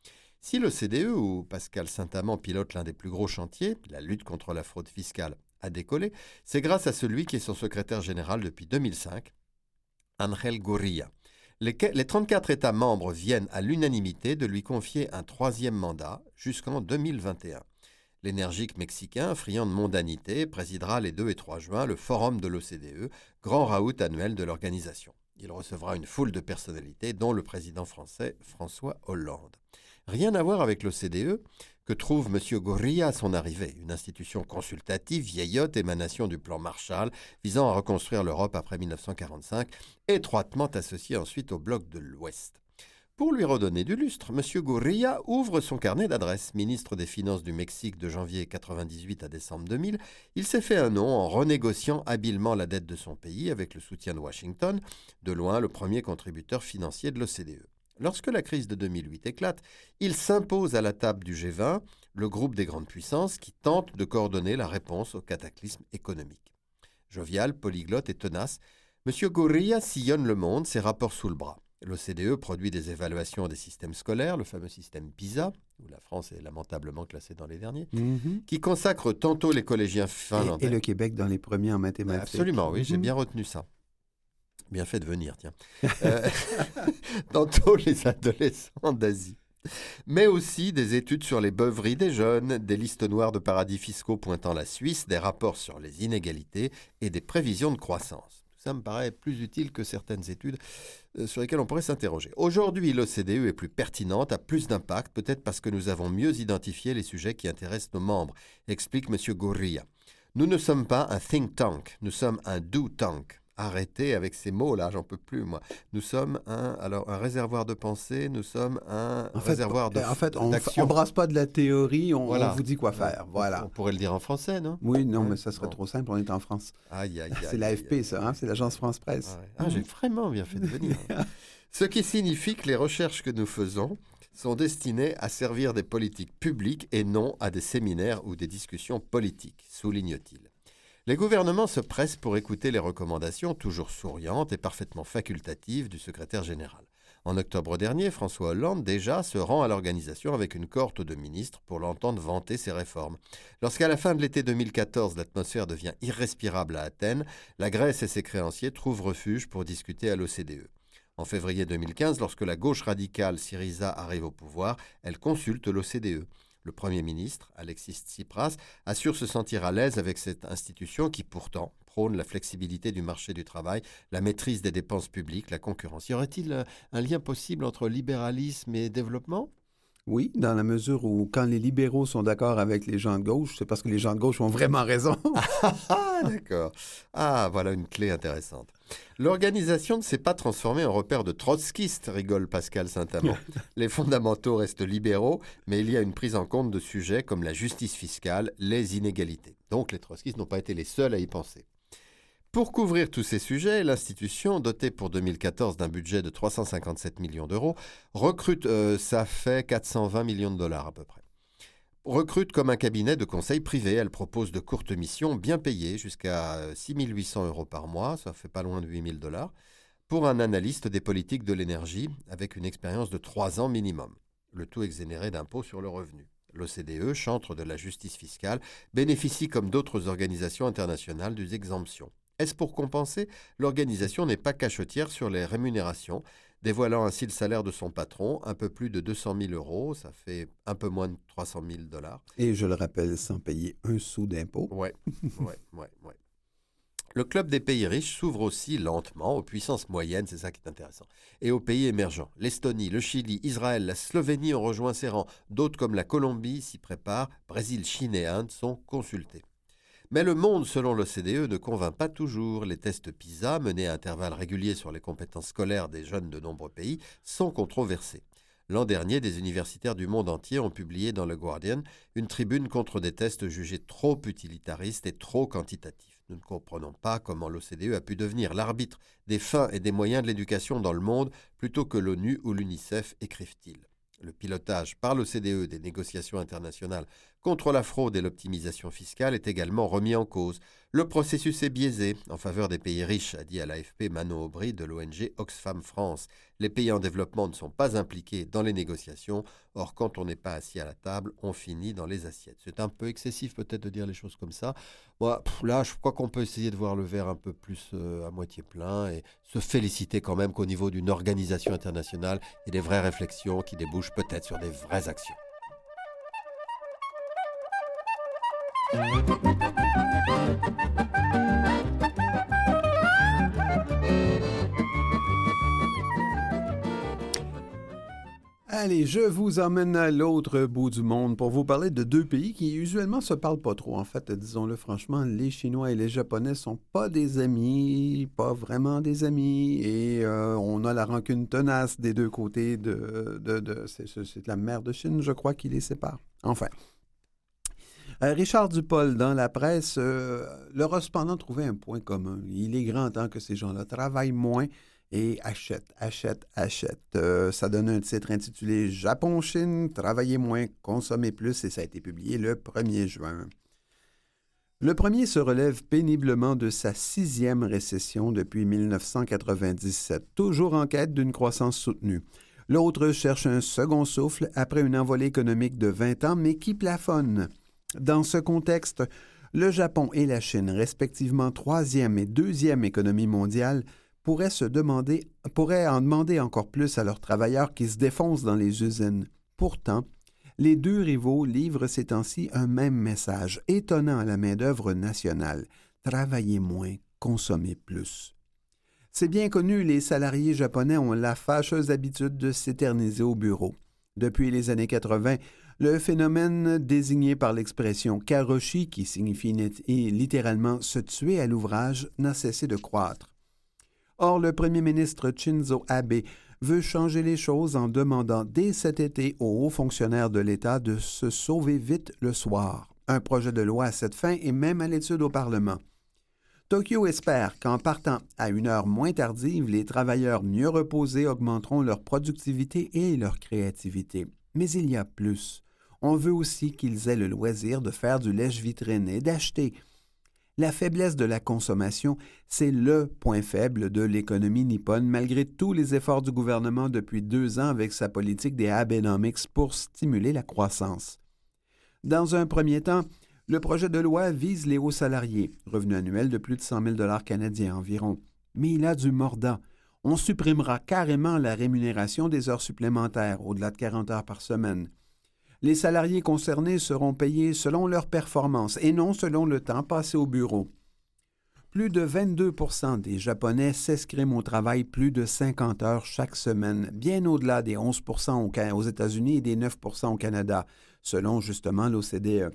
Si l'O C D E, où Pascal Saint-Amand pilote l'un des plus gros chantiers, la lutte contre la fraude fiscale, a décollé, c'est grâce à celui qui est son secrétaire général depuis deux mille cinq, Ángel Gurría. Les, les trente-quatre États membres viennent à l'unanimité de lui confier un troisième mandat jusqu'en deux mille vingt et un. L'énergique Mexicain, friand de mondanité, présidera les deux et trois juin le Forum de l'O C D E, grand raout annuel de l'organisation. Il recevra une foule de personnalités, dont le président français François Hollande. Rien à voir avec l'O C D E, que trouve M. Gurría à son arrivée, une institution consultative, vieillotte, émanation du plan Marshall, visant à reconstruire l'Europe après mille neuf cent quarante-cinq, étroitement associée ensuite au bloc de l'Ouest. Pour lui redonner du lustre, M. Gurría ouvre son carnet d'adresses. Ministre des Finances du Mexique de janvier quatre-vingt-dix-huit à décembre deux mille, il s'est fait un nom en renégociant habilement la dette de son pays avec le soutien de Washington, de loin le premier contributeur financier de l'O C D E. Lorsque la crise de deux mille huit éclate, il s'impose à la table du G vingt, le groupe des grandes puissances qui tente de coordonner la réponse au cataclysme économique. Jovial, polyglotte et tenace, M. Gurría sillonne le monde, ses rapports sous le bras. L'O C D E produit des évaluations des systèmes scolaires, le fameux système PISA, où la France est lamentablement classée dans les derniers, mm-hmm. qui consacre tantôt les collégiens finlandais. Et, et le Québec dans les premiers en mathématiques. Absolument, oui, mm-hmm. j'ai bien retenu ça. Bien fait de venir, tiens. euh, tantôt les adolescents d'Asie. Mais aussi des études sur les beuveries des jeunes, des listes noires de paradis fiscaux pointant la Suisse, des rapports sur les inégalités et des prévisions de croissance. Ça me paraît plus utile que certaines études euh, sur lesquelles on pourrait s'interroger. Aujourd'hui, l'O C D E est plus pertinente, a plus d'impact, peut-être parce que nous avons mieux identifié les sujets qui intéressent nos membres, explique M. Gurría. Nous ne sommes pas un think tank, nous sommes un do tank. Arrêtez avec ces mots-là, j'en peux plus, moi. Nous sommes un, alors, un réservoir de pensée, nous sommes un en fait, réservoir de En fait, on ne brasse pas de la théorie, on, voilà. on vous dit quoi faire. Voilà. On pourrait le dire en français, non? Oui, non, ouais, mais ça serait bon. Trop simple, on est en France. Aïe, aïe, aïe. C'est l'A F P, ça, hein? C'est l'Agence France-Presse. Ah, ouais. ah, j'ai vraiment bien fait de venir. Ce qui signifie que les recherches que nous faisons sont destinées à servir des politiques publiques et non à des séminaires ou des discussions politiques, souligne-t-il. Les gouvernements se pressent pour écouter les recommandations, toujours souriantes et parfaitement facultatives, du secrétaire général. En octobre dernier, François Hollande, déjà, se rend à l'organisation avec une cohorte de ministres pour l'entendre vanter ses réformes. Lorsqu'à la fin de l'été deux mille quatorze, l'atmosphère devient irrespirable à Athènes, la Grèce et ses créanciers trouvent refuge pour discuter à l'O C D E. En février deux mille quinze, lorsque la gauche radicale Syriza arrive au pouvoir, elle consulte l'O C D E. Le Premier ministre, Alexis Tsipras, assure se sentir à l'aise avec cette institution qui, pourtant, prône la flexibilité du marché du travail, la maîtrise des dépenses publiques, la concurrence. Y aurait-il un lien possible entre libéralisme et développement ? Oui, dans la mesure où, quand les libéraux sont d'accord avec les gens de gauche, c'est parce que les gens de gauche ont vraiment raison. Ah, d'accord. Ah, voilà une clé intéressante. L'organisation ne s'est pas transformée en repère de trotskistes, rigole Pascal Saint-Amand. Les fondamentaux restent libéraux, mais il y a une prise en compte de sujets comme la justice fiscale, les inégalités. Donc les trotskistes n'ont pas été les seuls à y penser. Pour couvrir tous ces sujets, l'institution, dotée pour deux mille quatorze d'un budget de trois cent cinquante-sept millions d'euros, recrute, euh, ça fait quatre cent vingt millions de dollars à peu près. Recrute comme un cabinet de conseil privé. Elle propose de courtes missions bien payées, jusqu'à six mille huit cents euros par mois, ça fait pas loin de huit mille dollars, pour un analyste des politiques de l'énergie avec une expérience de trois ans minimum. Le tout exonéré d'impôts sur le revenu. L'O C D E, chantre de la justice fiscale, bénéficie comme d'autres organisations internationales des exemptions. Est-ce pour compenser? L'organisation n'est pas cachetière sur les rémunérations, dévoilant ainsi le salaire de son patron, un peu plus de deux cent mille euros, ça fait un peu moins de trois cent mille dollars. Et je le rappelle, sans payer un sou d'impôt. Ouais, ouais, ouais, ouais. Le club des pays riches s'ouvre aussi lentement aux puissances moyennes, c'est ça qui est intéressant, et aux pays émergents. L'Estonie, le Chili, Israël, la Slovénie ont rejoint ces rangs. D'autres comme la Colombie s'y préparent. Brésil, Chine et Inde sont consultés. Mais le monde, selon l'O C D E, ne convainc pas toujours. Les tests PISA, menés à intervalles réguliers sur les compétences scolaires des jeunes de nombreux pays, sont controversés. L'an dernier, des universitaires du monde entier ont publié dans le Guardian une tribune contre des tests jugés trop utilitaristes et trop quantitatifs. Nous ne comprenons pas comment l'O C D E a pu devenir l'arbitre des fins et des moyens de l'éducation dans le monde plutôt que l'ONU ou l'UNICEF, écrivent-ils. Le pilotage par l'O C D E des négociations internationales contre la fraude et l'optimisation fiscale est également remis en cause. Le processus est biaisé en faveur des pays riches, a dit à l'A F P Manon Aubry de l'O N G Oxfam France. Les pays en développement ne sont pas impliqués dans les négociations. Or, quand on n'est pas assis à la table, on finit dans les assiettes. C'est un peu excessif peut-être de dire les choses comme ça. Moi, pff, là, je crois qu'on peut essayer de voir le verre un peu plus euh, à moitié plein et se féliciter quand même qu'au niveau d'une organisation internationale, il y ait des vraies réflexions qui débouchent peut-être sur des vraies actions. Allez, je vous emmène à l'autre bout du monde pour vous parler de deux pays qui usuellement se parlent pas trop. En fait, disons-le franchement, les Chinois et les Japonais sont pas des amis, pas vraiment des amis, et euh, on a la rancune tenace des deux côtés de... de, de c'est, c'est la mer de Chine, je crois, qui les sépare. Enfin... Euh, Richard Dupol, dans la presse, euh, leur a cependant trouvé un point commun. Il est grand temps que ces gens-là travaillent moins et achètent, achètent, achètent. Euh, ça donne un titre intitulé « Japon-Chine, travailler moins, consommer plus » et ça a été publié le premier juin. Le premier se relève péniblement de sa sixième récession depuis mille neuf cent quatre-vingt-dix-sept, toujours en quête d'une croissance soutenue. L'autre cherche un second souffle après une envolée économique de vingt ans, mais qui plafonne. Dans ce contexte, le Japon et la Chine, respectivement troisième et deuxième économie mondiale, pourraient, se demander, pourraient en demander encore plus à leurs travailleurs qui se défoncent dans les usines. Pourtant, les deux rivaux livrent ces temps-ci un même message, étonnant à la main-d'œuvre nationale. Travailler moins, consommer plus. C'est bien connu, les salariés japonais ont la fâcheuse habitude de s'éterniser au bureau. Depuis les années quatre-vingt, le phénomène désigné par l'expression « karoshi », qui signifie littéralement « se tuer à l'ouvrage », n'a cessé de croître. Or, le premier ministre Shinzo Abe veut changer les choses en demandant dès cet été aux hauts fonctionnaires de l'État de se sauver vite le soir. Un projet de loi à cette fin est même à l'étude au Parlement. Tokyo espère qu'en partant à une heure moins tardive, les travailleurs mieux reposés augmenteront leur productivité et leur créativité. Mais il y a plus. On veut aussi qu'ils aient le loisir de faire du lèche-vitrine et d'acheter. La faiblesse de la consommation, c'est le point faible de l'économie nippone, malgré tous les efforts du gouvernement depuis deux ans avec sa politique des Abenomics pour stimuler la croissance. Dans un premier temps, le projet de loi vise les hauts salariés, revenus annuels de plus de cent mille dollars canadiens environ. Mais il a du mordant. On supprimera carrément la rémunération des heures supplémentaires, au-delà de quarante heures par semaine. Les salariés concernés seront payés selon leur performance et non selon le temps passé au bureau. Plus de vingt-deux pour cent des Japonais s'escriment au travail plus de cinquante heures chaque semaine, bien au-delà des onze pour cent aux États-Unis et des neuf pour cent au Canada, selon justement l'O C D E.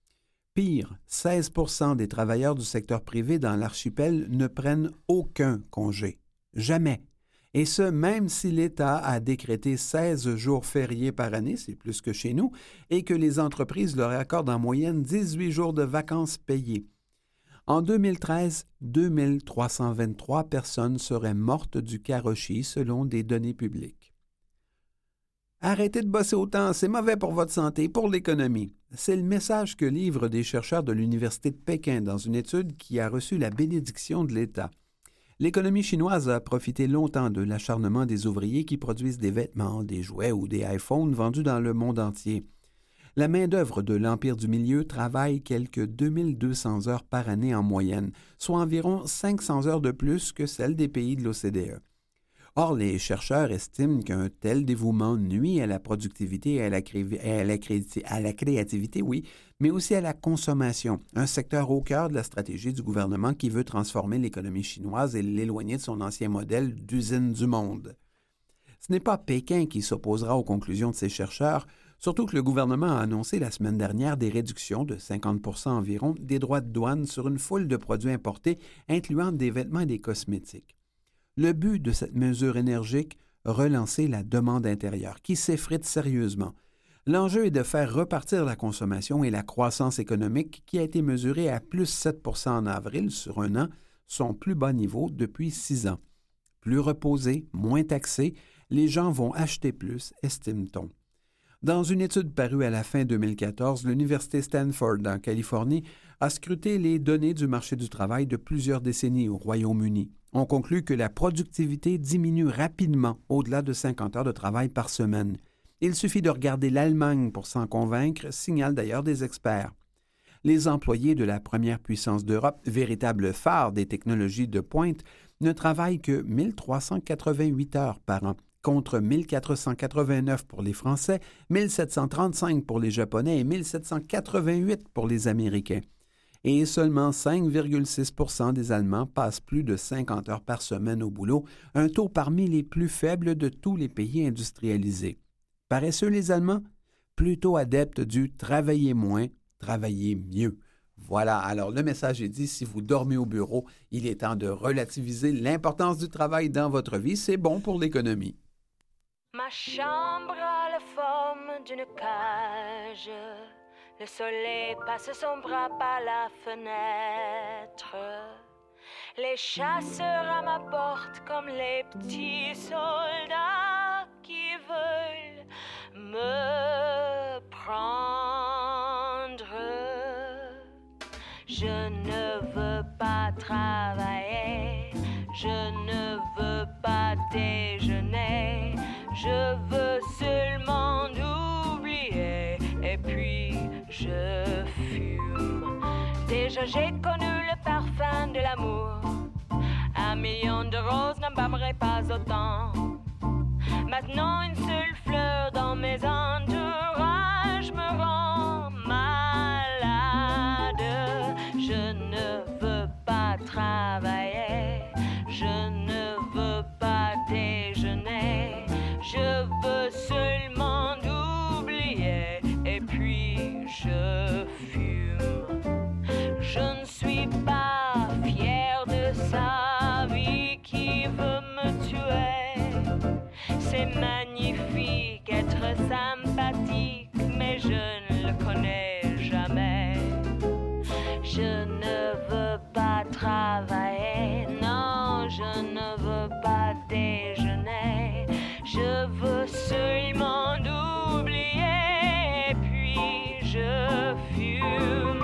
Pire, seize pour cent des travailleurs du secteur privé dans l'archipel ne prennent aucun congé. Jamais. Et ce, même si l'État a décrété seize jours fériés par année, c'est plus que chez nous, et que les entreprises leur accordent en moyenne dix-huit jours de vacances payés. En deux mille treize, deux mille trois cent vingt-trois personnes seraient mortes du karoshi selon des données publiques. Arrêtez de bosser autant, c'est mauvais pour votre santé, pour l'économie. C'est le message que livrent des chercheurs de l'Université de Pékin dans une étude qui a reçu la bénédiction de l'État. L'économie chinoise a profité longtemps de l'acharnement des ouvriers qui produisent des vêtements, des jouets ou des iPhones vendus dans le monde entier. La main-d'œuvre de l'Empire du Milieu travaille quelques deux mille deux cents heures par année en moyenne, soit environ cinq cents heures de plus que celle des pays de l'O C D E. Or, les chercheurs estiment qu'un tel dévouement nuit à la productivité et à la, cré... à la, cré... à la créativité, oui, mais aussi à la consommation, un secteur au cœur de la stratégie du gouvernement qui veut transformer l'économie chinoise et l'éloigner de son ancien modèle d'usine du monde. Ce n'est pas Pékin qui s'opposera aux conclusions de ces chercheurs, surtout que le gouvernement a annoncé la semaine dernière des réductions de cinquante pour cent environ des droits de douane sur une foule de produits importés, incluant des vêtements et des cosmétiques. Le but de cette mesure énergique, relancer la demande intérieure, qui s'effrite sérieusement. L'enjeu est de faire repartir la consommation et la croissance économique qui a été mesurée à plus sept pour cent en avril sur un an, son plus bas niveau depuis six ans. Plus reposés, moins taxés, les gens vont acheter plus, estime-t-on. Dans une étude parue à la fin deux mille quatorze, l'Université Stanford, en Californie, a scruté les données du marché du travail de plusieurs décennies au Royaume-Uni. On conclut que la productivité diminue rapidement au-delà de cinquante heures de travail par semaine. Il suffit de regarder l'Allemagne pour s'en convaincre, signalent d'ailleurs des experts. Les employés de la première puissance d'Europe, véritable phare des technologies de pointe, ne travaillent que mille trois cent quatre-vingt-huit heures par an, contre mille quatre cent quatre-vingt-neuf pour les Français, mille sept cent trente-cinq pour les Japonais et mille sept cent quatre-vingt-huit pour les Américains. Et seulement cinq virgule six pour cent des Allemands passent plus de cinquante heures par semaine au boulot, un taux parmi les plus faibles de tous les pays industrialisés. Paresseux les Allemands? Plutôt adeptes du « travailler moins, travailler mieux ». Voilà, alors le message est dit, si vous dormez au bureau, il est temps de relativiser l'importance du travail dans votre vie, c'est bon pour l'économie. Ma chambre a la forme d'une cage. Le soleil passe son bras par la fenêtre. Les chasseurs à ma porte comme les petits soldats qui veulent me prendre. Je ne veux pas travailler, je ne veux pas déjeuner, je veux seulement oublier et puis je fume. Déjà j'ai connu le parfum de l'amour, un million de roses n'embaumerait pas autant. Maintenant une seule fleur dans mes entourages me rend malade. Je ne veux pas travailler, je ne veux pas déjeuner, je veux seulement oublier et puis je fume. Je ne suis pas fière de sa vie qui veut me tuer. C'est magnifique être sympathique, mais je ne le connais jamais. Je ne veux pas travailler, non, je ne veux pas déjeuner. Je veux seulement oublier, puis je fume.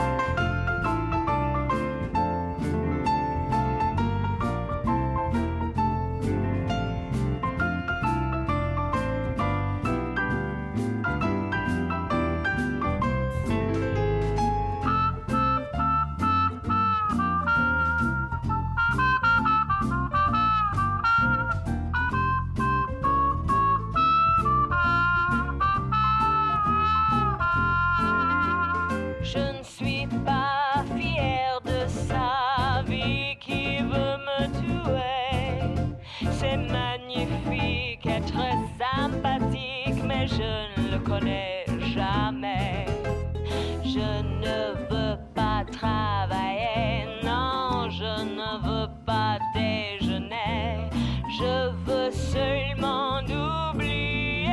Je ne suis pas fière de sa vie qui veut me tuer. C'est magnifique être sympathique, mais je ne le connais jamais. Je ne veux pas travailler, non, je ne veux pas déjeuner. Je veux seulement oublier.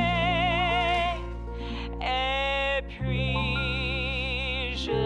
Et puis je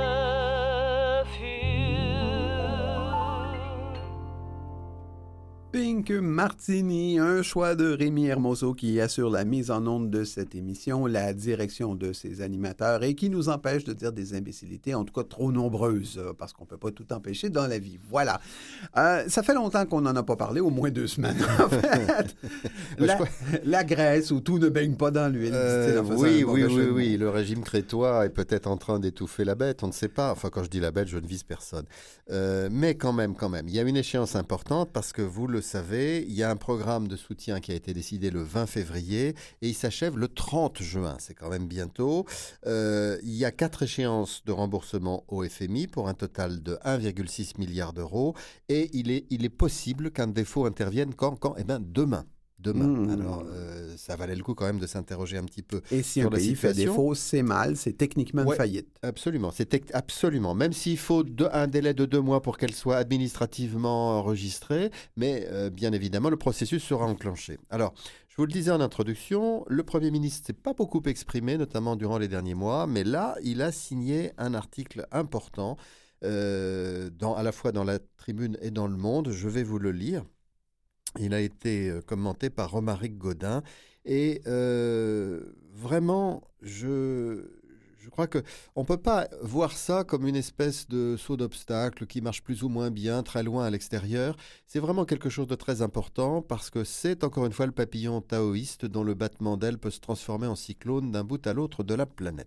Pink Martini, un choix de Rémi Hermoso qui assure la mise en onde de cette émission, la direction de ses animateurs et qui nous empêche de dire des imbécilités, en tout cas trop nombreuses, parce qu'on ne peut pas tout empêcher dans la vie. Voilà. Euh, ça fait longtemps qu'on n'en a pas parlé, au moins deux semaines, en fait. la, la Grèce, où tout ne baigne pas dans l'huile. Euh, oui, oui, oui, oui. Le régime crétois est peut-être en train d'étouffer la bête, on ne sait pas. Enfin, quand je dis la bête, je ne vise personne. Euh, mais quand même, quand même, il y a une échéance importante parce que vous le savez, il y a un programme de soutien qui a été décidé le vingt février et il s'achève le trente juin. C'est quand même bientôt. Euh, il y a quatre échéances de remboursement au F M I pour un total de un virgule six milliard d'euros et il est, il est possible qu'un défaut intervienne quand, quand Eh bien, demain. Demain. Mmh. Alors, euh, ça valait le coup quand même de s'interroger un petit peu. Et si sur un pays fait défaut, c'est mal, c'est techniquement ouais, une faillite. Absolument, c'est tec- absolument. Même s'il faut de, un délai de deux mois pour qu'elle soit administrativement enregistrée, mais euh, bien évidemment, le processus sera enclenché. Alors, je vous le disais en introduction, le Premier ministre s'est pas beaucoup exprimé, notamment durant les derniers mois, mais là, il a signé un article important, euh, dans, à la fois dans la Tribune et dans Le Monde. Je vais vous le lire. Il a été commenté par Romaric Gaudin Et euh, vraiment, je, je crois qu'on ne peut pas voir ça comme une espèce de saut d'obstacle qui marche plus ou moins bien, très loin à l'extérieur. C'est vraiment quelque chose de très important parce que c'est encore une fois le papillon taoïste dont le battement d'ailes peut se transformer en cyclone d'un bout à l'autre de la planète.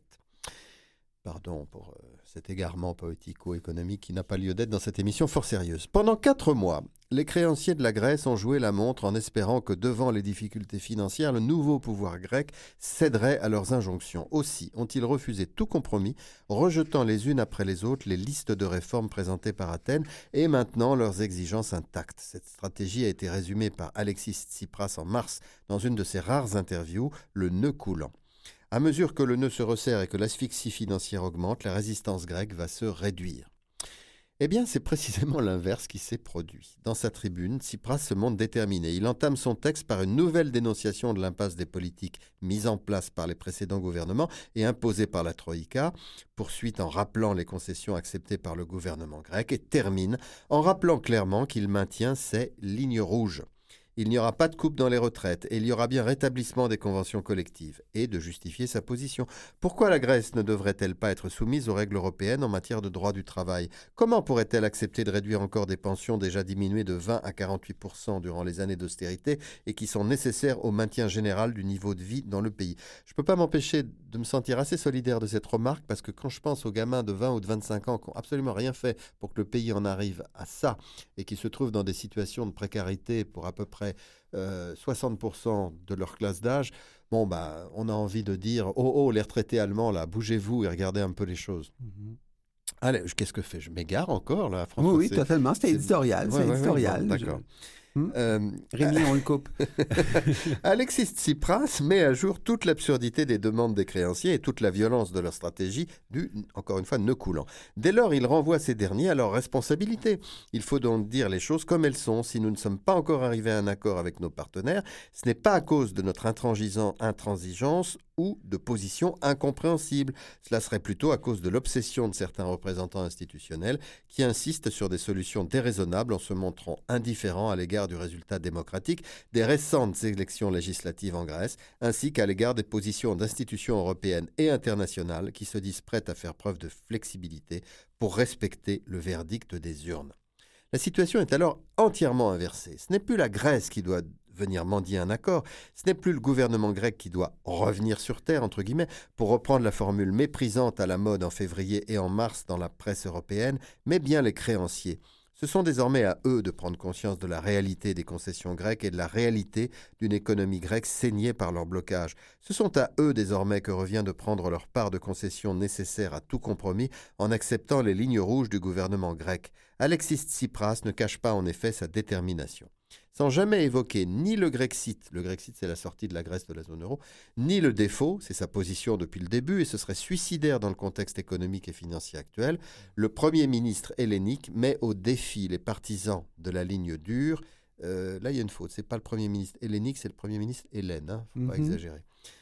Pardon pour euh, cet égarement poético-économique qui n'a pas lieu d'être dans cette émission fort sérieuse. Pendant quatre mois, les créanciers de la Grèce ont joué la montre en espérant que devant les difficultés financières, le nouveau pouvoir grec céderait à leurs injonctions. Aussi ont-ils refusé tout compromis, rejetant les unes après les autres les listes de réformes présentées par Athènes et maintenant leurs exigences intactes. Cette stratégie a été résumée par Alexis Tsipras en mars dans une de ses rares interviews, le nœud coulant. À mesure que le nœud se resserre et que l'asphyxie financière augmente, la résistance grecque va se réduire. Eh bien, c'est précisément l'inverse qui s'est produit. Dans sa tribune, Tsipras se montre déterminé. Il entame son texte par une nouvelle dénonciation de l'impasse des politiques mises en place par les précédents gouvernements et imposées par la Troïka, poursuit en rappelant les concessions acceptées par le gouvernement grec et termine en rappelant clairement qu'il maintient ses lignes rouges. Il n'y aura pas de coupe dans les retraites et il y aura bien rétablissement des conventions collectives et de justifier sa position. Pourquoi la Grèce ne devrait-elle pas être soumise aux règles européennes en matière de droit du travail? Comment pourrait-elle accepter de réduire encore des pensions déjà diminuées de vingt à quarante-huit pour cent durant les années d'austérité et qui sont nécessaires au maintien général du niveau de vie dans le pays? Je ne peux pas m'empêcher de me sentir assez solidaire de cette remarque parce que quand je pense aux gamins de vingt ou de vingt-cinq ans qui n'ont absolument rien fait pour que le pays en arrive à ça et qui se trouvent dans des situations de précarité pour à peu près Euh, soixante pour cent de leur classe d'âge, bon, bah, on a envie de dire « Oh, oh, les retraités allemands, là, bougez-vous et regardez un peu les choses. Mm-hmm. » Allez, qu'est-ce que je fais? Je m'égare encore, là, François? Oui, oui, totalement. C'était éditorial. Ouais, c'est ouais, éditorial. Ouais, d'accord. Je... Hmm? Euh, Rémi, on le coupe. Alexis Tsipras met à jour toute l'absurdité des demandes des créanciers et toute la violence de leur stratégie du, encore une fois, nœud coulant. Dès lors, il renvoie ces derniers à leurs responsabilités. Il faut donc dire les choses comme elles sont. Si nous ne sommes pas encore arrivés à un accord avec nos partenaires, ce n'est pas à cause de notre intransigeance ou de positions incompréhensibles. Cela serait plutôt à cause de l'obsession de certains représentants institutionnels qui insistent sur des solutions déraisonnables en se montrant indifférents à l'égard du résultat démocratique des récentes élections législatives en Grèce, ainsi qu'à l'égard des positions d'institutions européennes et internationales qui se disent prêtes à faire preuve de flexibilité pour respecter le verdict des urnes. La situation est alors entièrement inversée. Ce n'est plus la Grèce qui doit venir mendier un accord, ce n'est plus le gouvernement grec qui doit revenir sur terre, entre guillemets, pour reprendre la formule méprisante à la mode en février et en mars dans la presse européenne, mais bien les créanciers. Ce sont désormais à eux de prendre conscience de la réalité des concessions grecques et de la réalité d'une économie grecque saignée par leur blocage. Ce sont à eux désormais que revient de prendre leur part de concessions nécessaires à tout compromis en acceptant les lignes rouges du gouvernement grec. Alexis Tsipras ne cache pas en effet sa détermination. Sans jamais évoquer ni le Grexit, le Grexit c'est la sortie de la Grèce de la zone euro, ni le défaut, c'est sa position depuis le début et ce serait suicidaire dans le contexte économique et financier actuel, le Premier ministre hellénique met au défi les partisans de la ligne dure. Euh, là il y a une faute, c'est pas le Premier ministre hellénique, c'est le Premier ministre hellène, hein, faut mm-hmm. pas exagérer.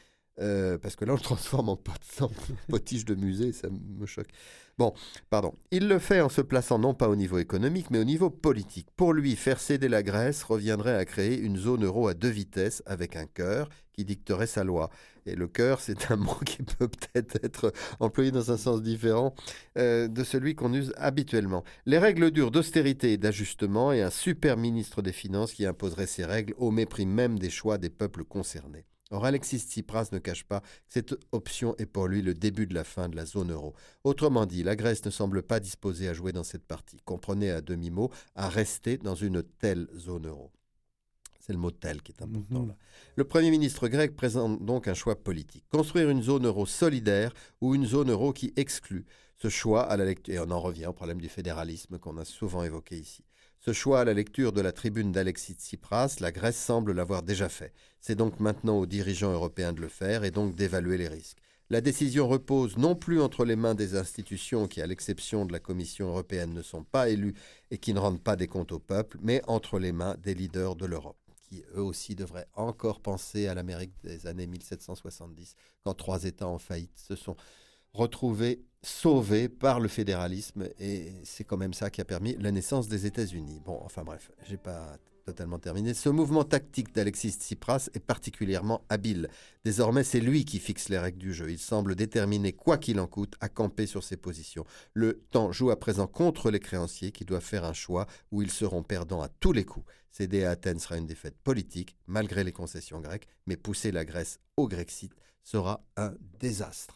Euh, parce que là on le transforme en pot de potiche de musée, ça me choque. Bon, pardon. Il le fait en se plaçant non pas au niveau économique, mais au niveau politique. Pour lui, faire céder la Grèce reviendrait à créer une zone euro à deux vitesses avec un cœur qui dicterait sa loi. Et le cœur, c'est un mot qui peut peut-être être employé dans un sens différent euh, de celui qu'on use habituellement. Les règles dures d'austérité et d'ajustement et un super ministre des Finances qui imposerait ces règles au mépris même des choix des peuples concernés. Or, Alexis Tsipras ne cache pas que cette option est pour lui le début de la fin de la zone euro. Autrement dit, la Grèce ne semble pas disposée à jouer dans cette partie. Comprenez à demi-mot, à rester dans une telle zone euro. C'est le mot « tel » qui est important. Mm-hmm. Là. Le Premier ministre grec présente donc un choix politique. Construire une zone euro solidaire ou une zone euro qui exclut. Ce choix, à la lecture, et on en revient au problème du fédéralisme qu'on a souvent évoqué ici. Ce choix à la lecture de la tribune d'Alexis Tsipras, la Grèce semble l'avoir déjà fait. C'est donc maintenant aux dirigeants européens de le faire et donc d'évaluer les risques. La décision repose non plus entre les mains des institutions qui, à l'exception de la Commission européenne, ne sont pas élues et qui ne rendent pas des comptes au peuple, mais entre les mains des leaders de l'Europe, qui eux aussi devraient encore penser à l'Amérique des années mille sept cent soixante-dix, quand trois États en faillite se sont retrouvés sauvés par le fédéralisme, et c'est quand même ça qui a permis la naissance des États-Unis. Bon, enfin bref, j'ai pas totalement terminé. Ce mouvement tactique d'Alexis Tsipras est particulièrement habile. Désormais, c'est lui qui fixe les règles du jeu. Il semble déterminé, quoi qu'il en coûte, à camper sur ses positions. Le temps joue à présent contre les créanciers qui doivent faire un choix où ils seront perdants à tous les coups. Céder à Athènes sera une défaite politique, malgré les concessions grecques, mais pousser la Grèce au Grexit sera un désastre.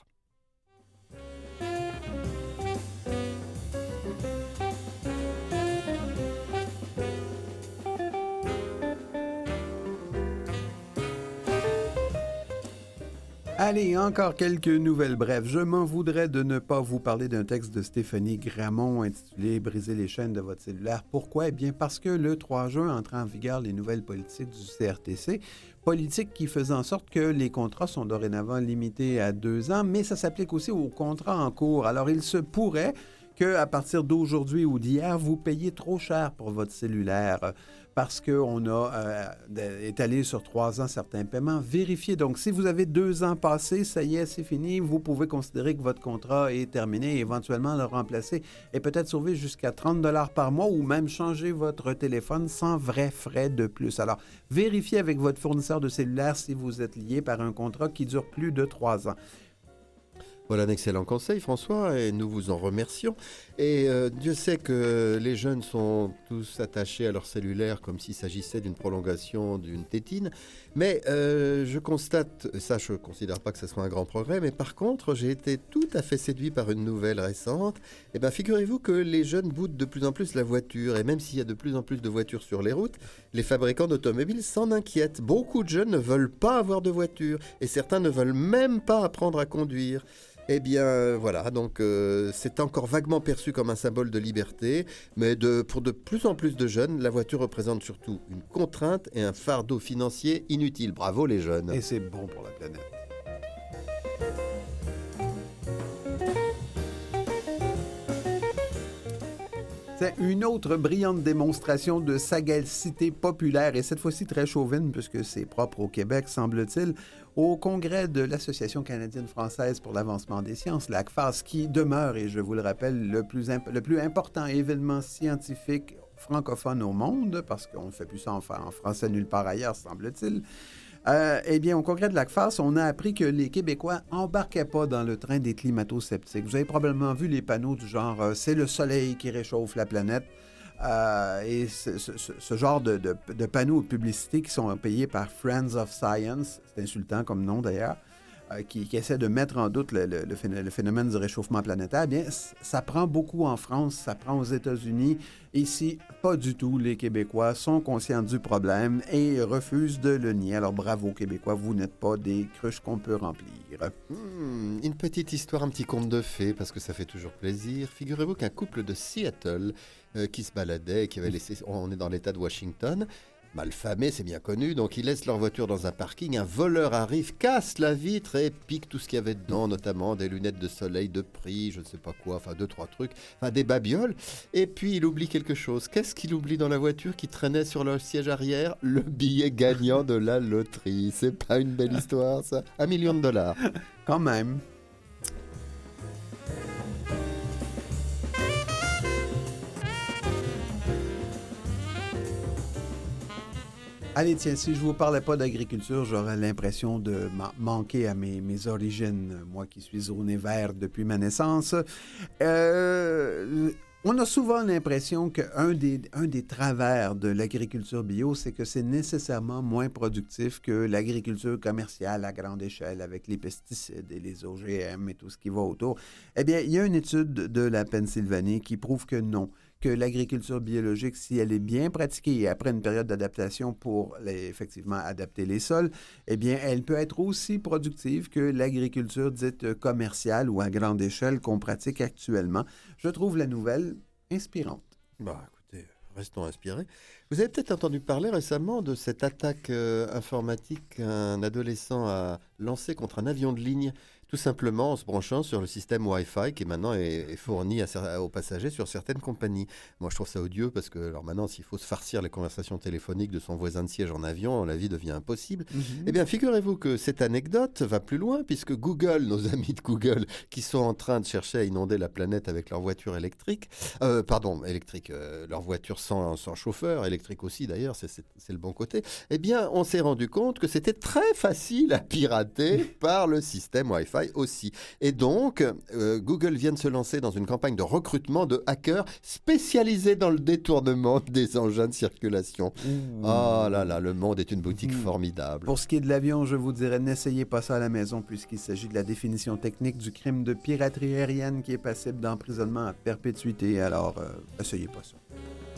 Allez, encore quelques nouvelles brèves. Je m'en voudrais de ne pas vous parler d'un texte de Stéphanie Gramont intitulé « Briser les chaînes de votre cellulaire ». Pourquoi? Eh bien, parce que le trois juin entraient en vigueur les nouvelles politiques du C R T C, politiques qui faisaient en sorte que les contrats sont dorénavant limités à deux ans, mais ça s'applique aussi aux contrats en cours. Alors, il se pourrait qu'à partir d'aujourd'hui ou d'hier, vous payez trop cher pour votre cellulaire parce qu'on a euh, étalé sur trois ans certains paiements. Vérifiez donc, si vous avez deux ans passés, ça y est, c'est fini, vous pouvez considérer que votre contrat est terminé et éventuellement le remplacer et peut-être sauver jusqu'à trente dollars par mois ou même changer votre téléphone sans vrais frais de plus. Alors, vérifiez avec votre fournisseur de cellulaire si vous êtes lié par un contrat qui dure plus de trois ans. Voilà un excellent conseil, François, et nous vous en remercions. Et euh, Dieu sait que les jeunes sont tous attachés à leur cellulaire comme s'il s'agissait d'une prolongation d'une tétine. Mais euh, je constate, ça je ne considère pas que ce soit un grand progrès, mais par contre j'ai été tout à fait séduit par une nouvelle récente. Eh bien figurez-vous que les jeunes boutent de plus en plus la voiture, et même s'il y a de plus en plus de voitures sur les routes, les fabricants d'automobiles s'en inquiètent. Beaucoup de jeunes ne veulent pas avoir de voiture, et certains ne veulent même pas apprendre à conduire. Eh bien, voilà, donc euh, c'est encore vaguement perçu comme un symbole de liberté, mais de, pour de plus en plus de jeunes, la voiture représente surtout une contrainte et un fardeau financier inutile. Bravo les jeunes. Et c'est bon pour la planète. C'est une autre brillante démonstration de sagacité populaire, et cette fois-ci très chauvine, puisque c'est propre au Québec, semble-t-il, au congrès de l'Association canadienne-française pour l'avancement des sciences, l'A C F A S, qui demeure, et je vous le rappelle, le plus, imp- le plus important événement scientifique francophone au monde, parce qu'on ne fait plus ça en, en français nulle part ailleurs, semble-t-il. Euh, eh bien, au congrès de l'A C F A S, on a appris que les Québécois n'embarquaient pas dans le train des climato-sceptiques. Vous avez probablement vu les panneaux du genre euh, « c'est le soleil qui réchauffe la planète ». Euh, et ce, ce, ce genre de, de, de panneaux de publicité qui sont payés par Friends of Science, c'est insultant comme nom d'ailleurs, euh, qui, qui essaie de mettre en doute le, le, le, phénomène, le phénomène du réchauffement planétaire, eh bien, ça prend beaucoup en France, ça prend aux États-Unis. Ici, pas du tout. Les Québécois sont conscients du problème et refusent de le nier. Alors bravo Québécois, vous n'êtes pas des cruches qu'on peut remplir. Mmh, une petite histoire, un petit conte de fées, parce que ça fait toujours plaisir. Figurez-vous qu'un couple de Seattle euh, qui se baladait, qui avait laissé, on est dans l'État de Washington, malfamés, c'est bien connu, donc ils laissent leur voiture dans un parking, un voleur arrive, casse la vitre et pique tout ce qu'il y avait dedans, notamment des lunettes de soleil de prix, je ne sais pas quoi, enfin deux, trois trucs, enfin des babioles, et puis il oublie quelque chose. Qu'est-ce qu'il oublie dans la voiture qui traînait sur le siège arrière? Le billet gagnant de la loterie. C'est pas une belle histoire, ça? Un million de dollars. Quand même. Allez, tiens, si je ne vous parlais pas d'agriculture, j'aurais l'impression de ma- manquer à mes, mes origines, moi qui suis au nez vert depuis ma naissance. Euh, on a souvent l'impression qu'un des, un des travers de l'agriculture bio, c'est que c'est nécessairement moins productif que l'agriculture commerciale à grande échelle avec les pesticides et les O G M et tout ce qui va autour. Eh bien, il y a une étude de la Pennsylvanie qui prouve que non, que l'agriculture biologique, si elle est bien pratiquée et après une période d'adaptation pour les, effectivement adapter les sols, eh bien, elle peut être aussi productive que l'agriculture dite commerciale ou à grande échelle qu'on pratique actuellement. Je trouve la nouvelle inspirante. Bah, écoutez, restons inspirés. Vous avez peut-être entendu parler récemment de cette attaque euh, informatique qu'un adolescent a lancée contre un avion de ligne. tout simplement en se branchant sur le système Wi-Fi qui maintenant est, est fourni à, aux passagers sur certaines compagnies. Moi, je trouve ça odieux parce que alors maintenant, s'il faut se farcir les conversations téléphoniques de son voisin de siège en avion, la vie devient impossible. Mm-hmm. Eh bien, figurez-vous que cette anecdote va plus loin puisque Google, nos amis de Google, qui sont en train de chercher à inonder la planète avec leur voiture électrique, euh, pardon, électrique, euh, leur voiture sans, sans chauffeur, électrique aussi d'ailleurs, c'est, c'est, c'est le bon côté, eh bien, on s'est rendu compte que c'était très facile à pirater par le système Wi-Fi aussi. Et donc, euh, Google vient de se lancer dans une campagne de recrutement de hackers spécialisés dans le détournement des engins de circulation. Mmh. Oh là là, le monde est une boutique mmh. formidable. Pour ce qui est de l'avion, je vous dirais, n'essayez pas ça à la maison puisqu'il s'agit de la définition technique du crime de piraterie aérienne qui est passible d'emprisonnement à perpétuité. Alors, euh, essayez pas ça.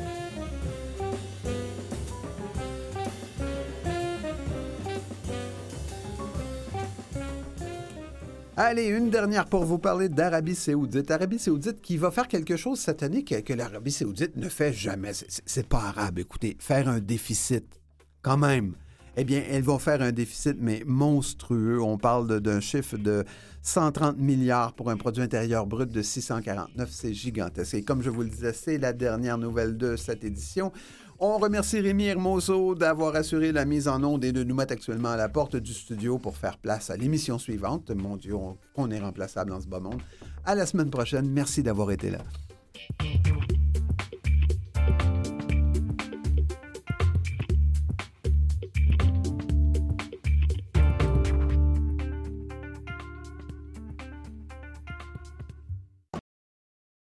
Allez, une dernière pour vous parler d'Arabie Saoudite. Arabie Saoudite qui va faire quelque chose cette année que, que l'Arabie Saoudite ne fait jamais. C'est, c'est pas arabe, écoutez. Faire un déficit, quand même. Eh bien, elle va faire un déficit, mais monstrueux. On parle de, d'un chiffre de cent trente milliards pour un produit intérieur brut de six cent quarante-neuf. C'est gigantesque. Et comme je vous le disais, c'est la dernière nouvelle de cette édition. On remercie Rémi Hermoso d'avoir assuré la mise en onde et de nous mettre actuellement à la porte du studio pour faire place à l'émission suivante. Mon Dieu, on, on est remplaçable dans ce bas monde. À la semaine prochaine. Merci d'avoir été là.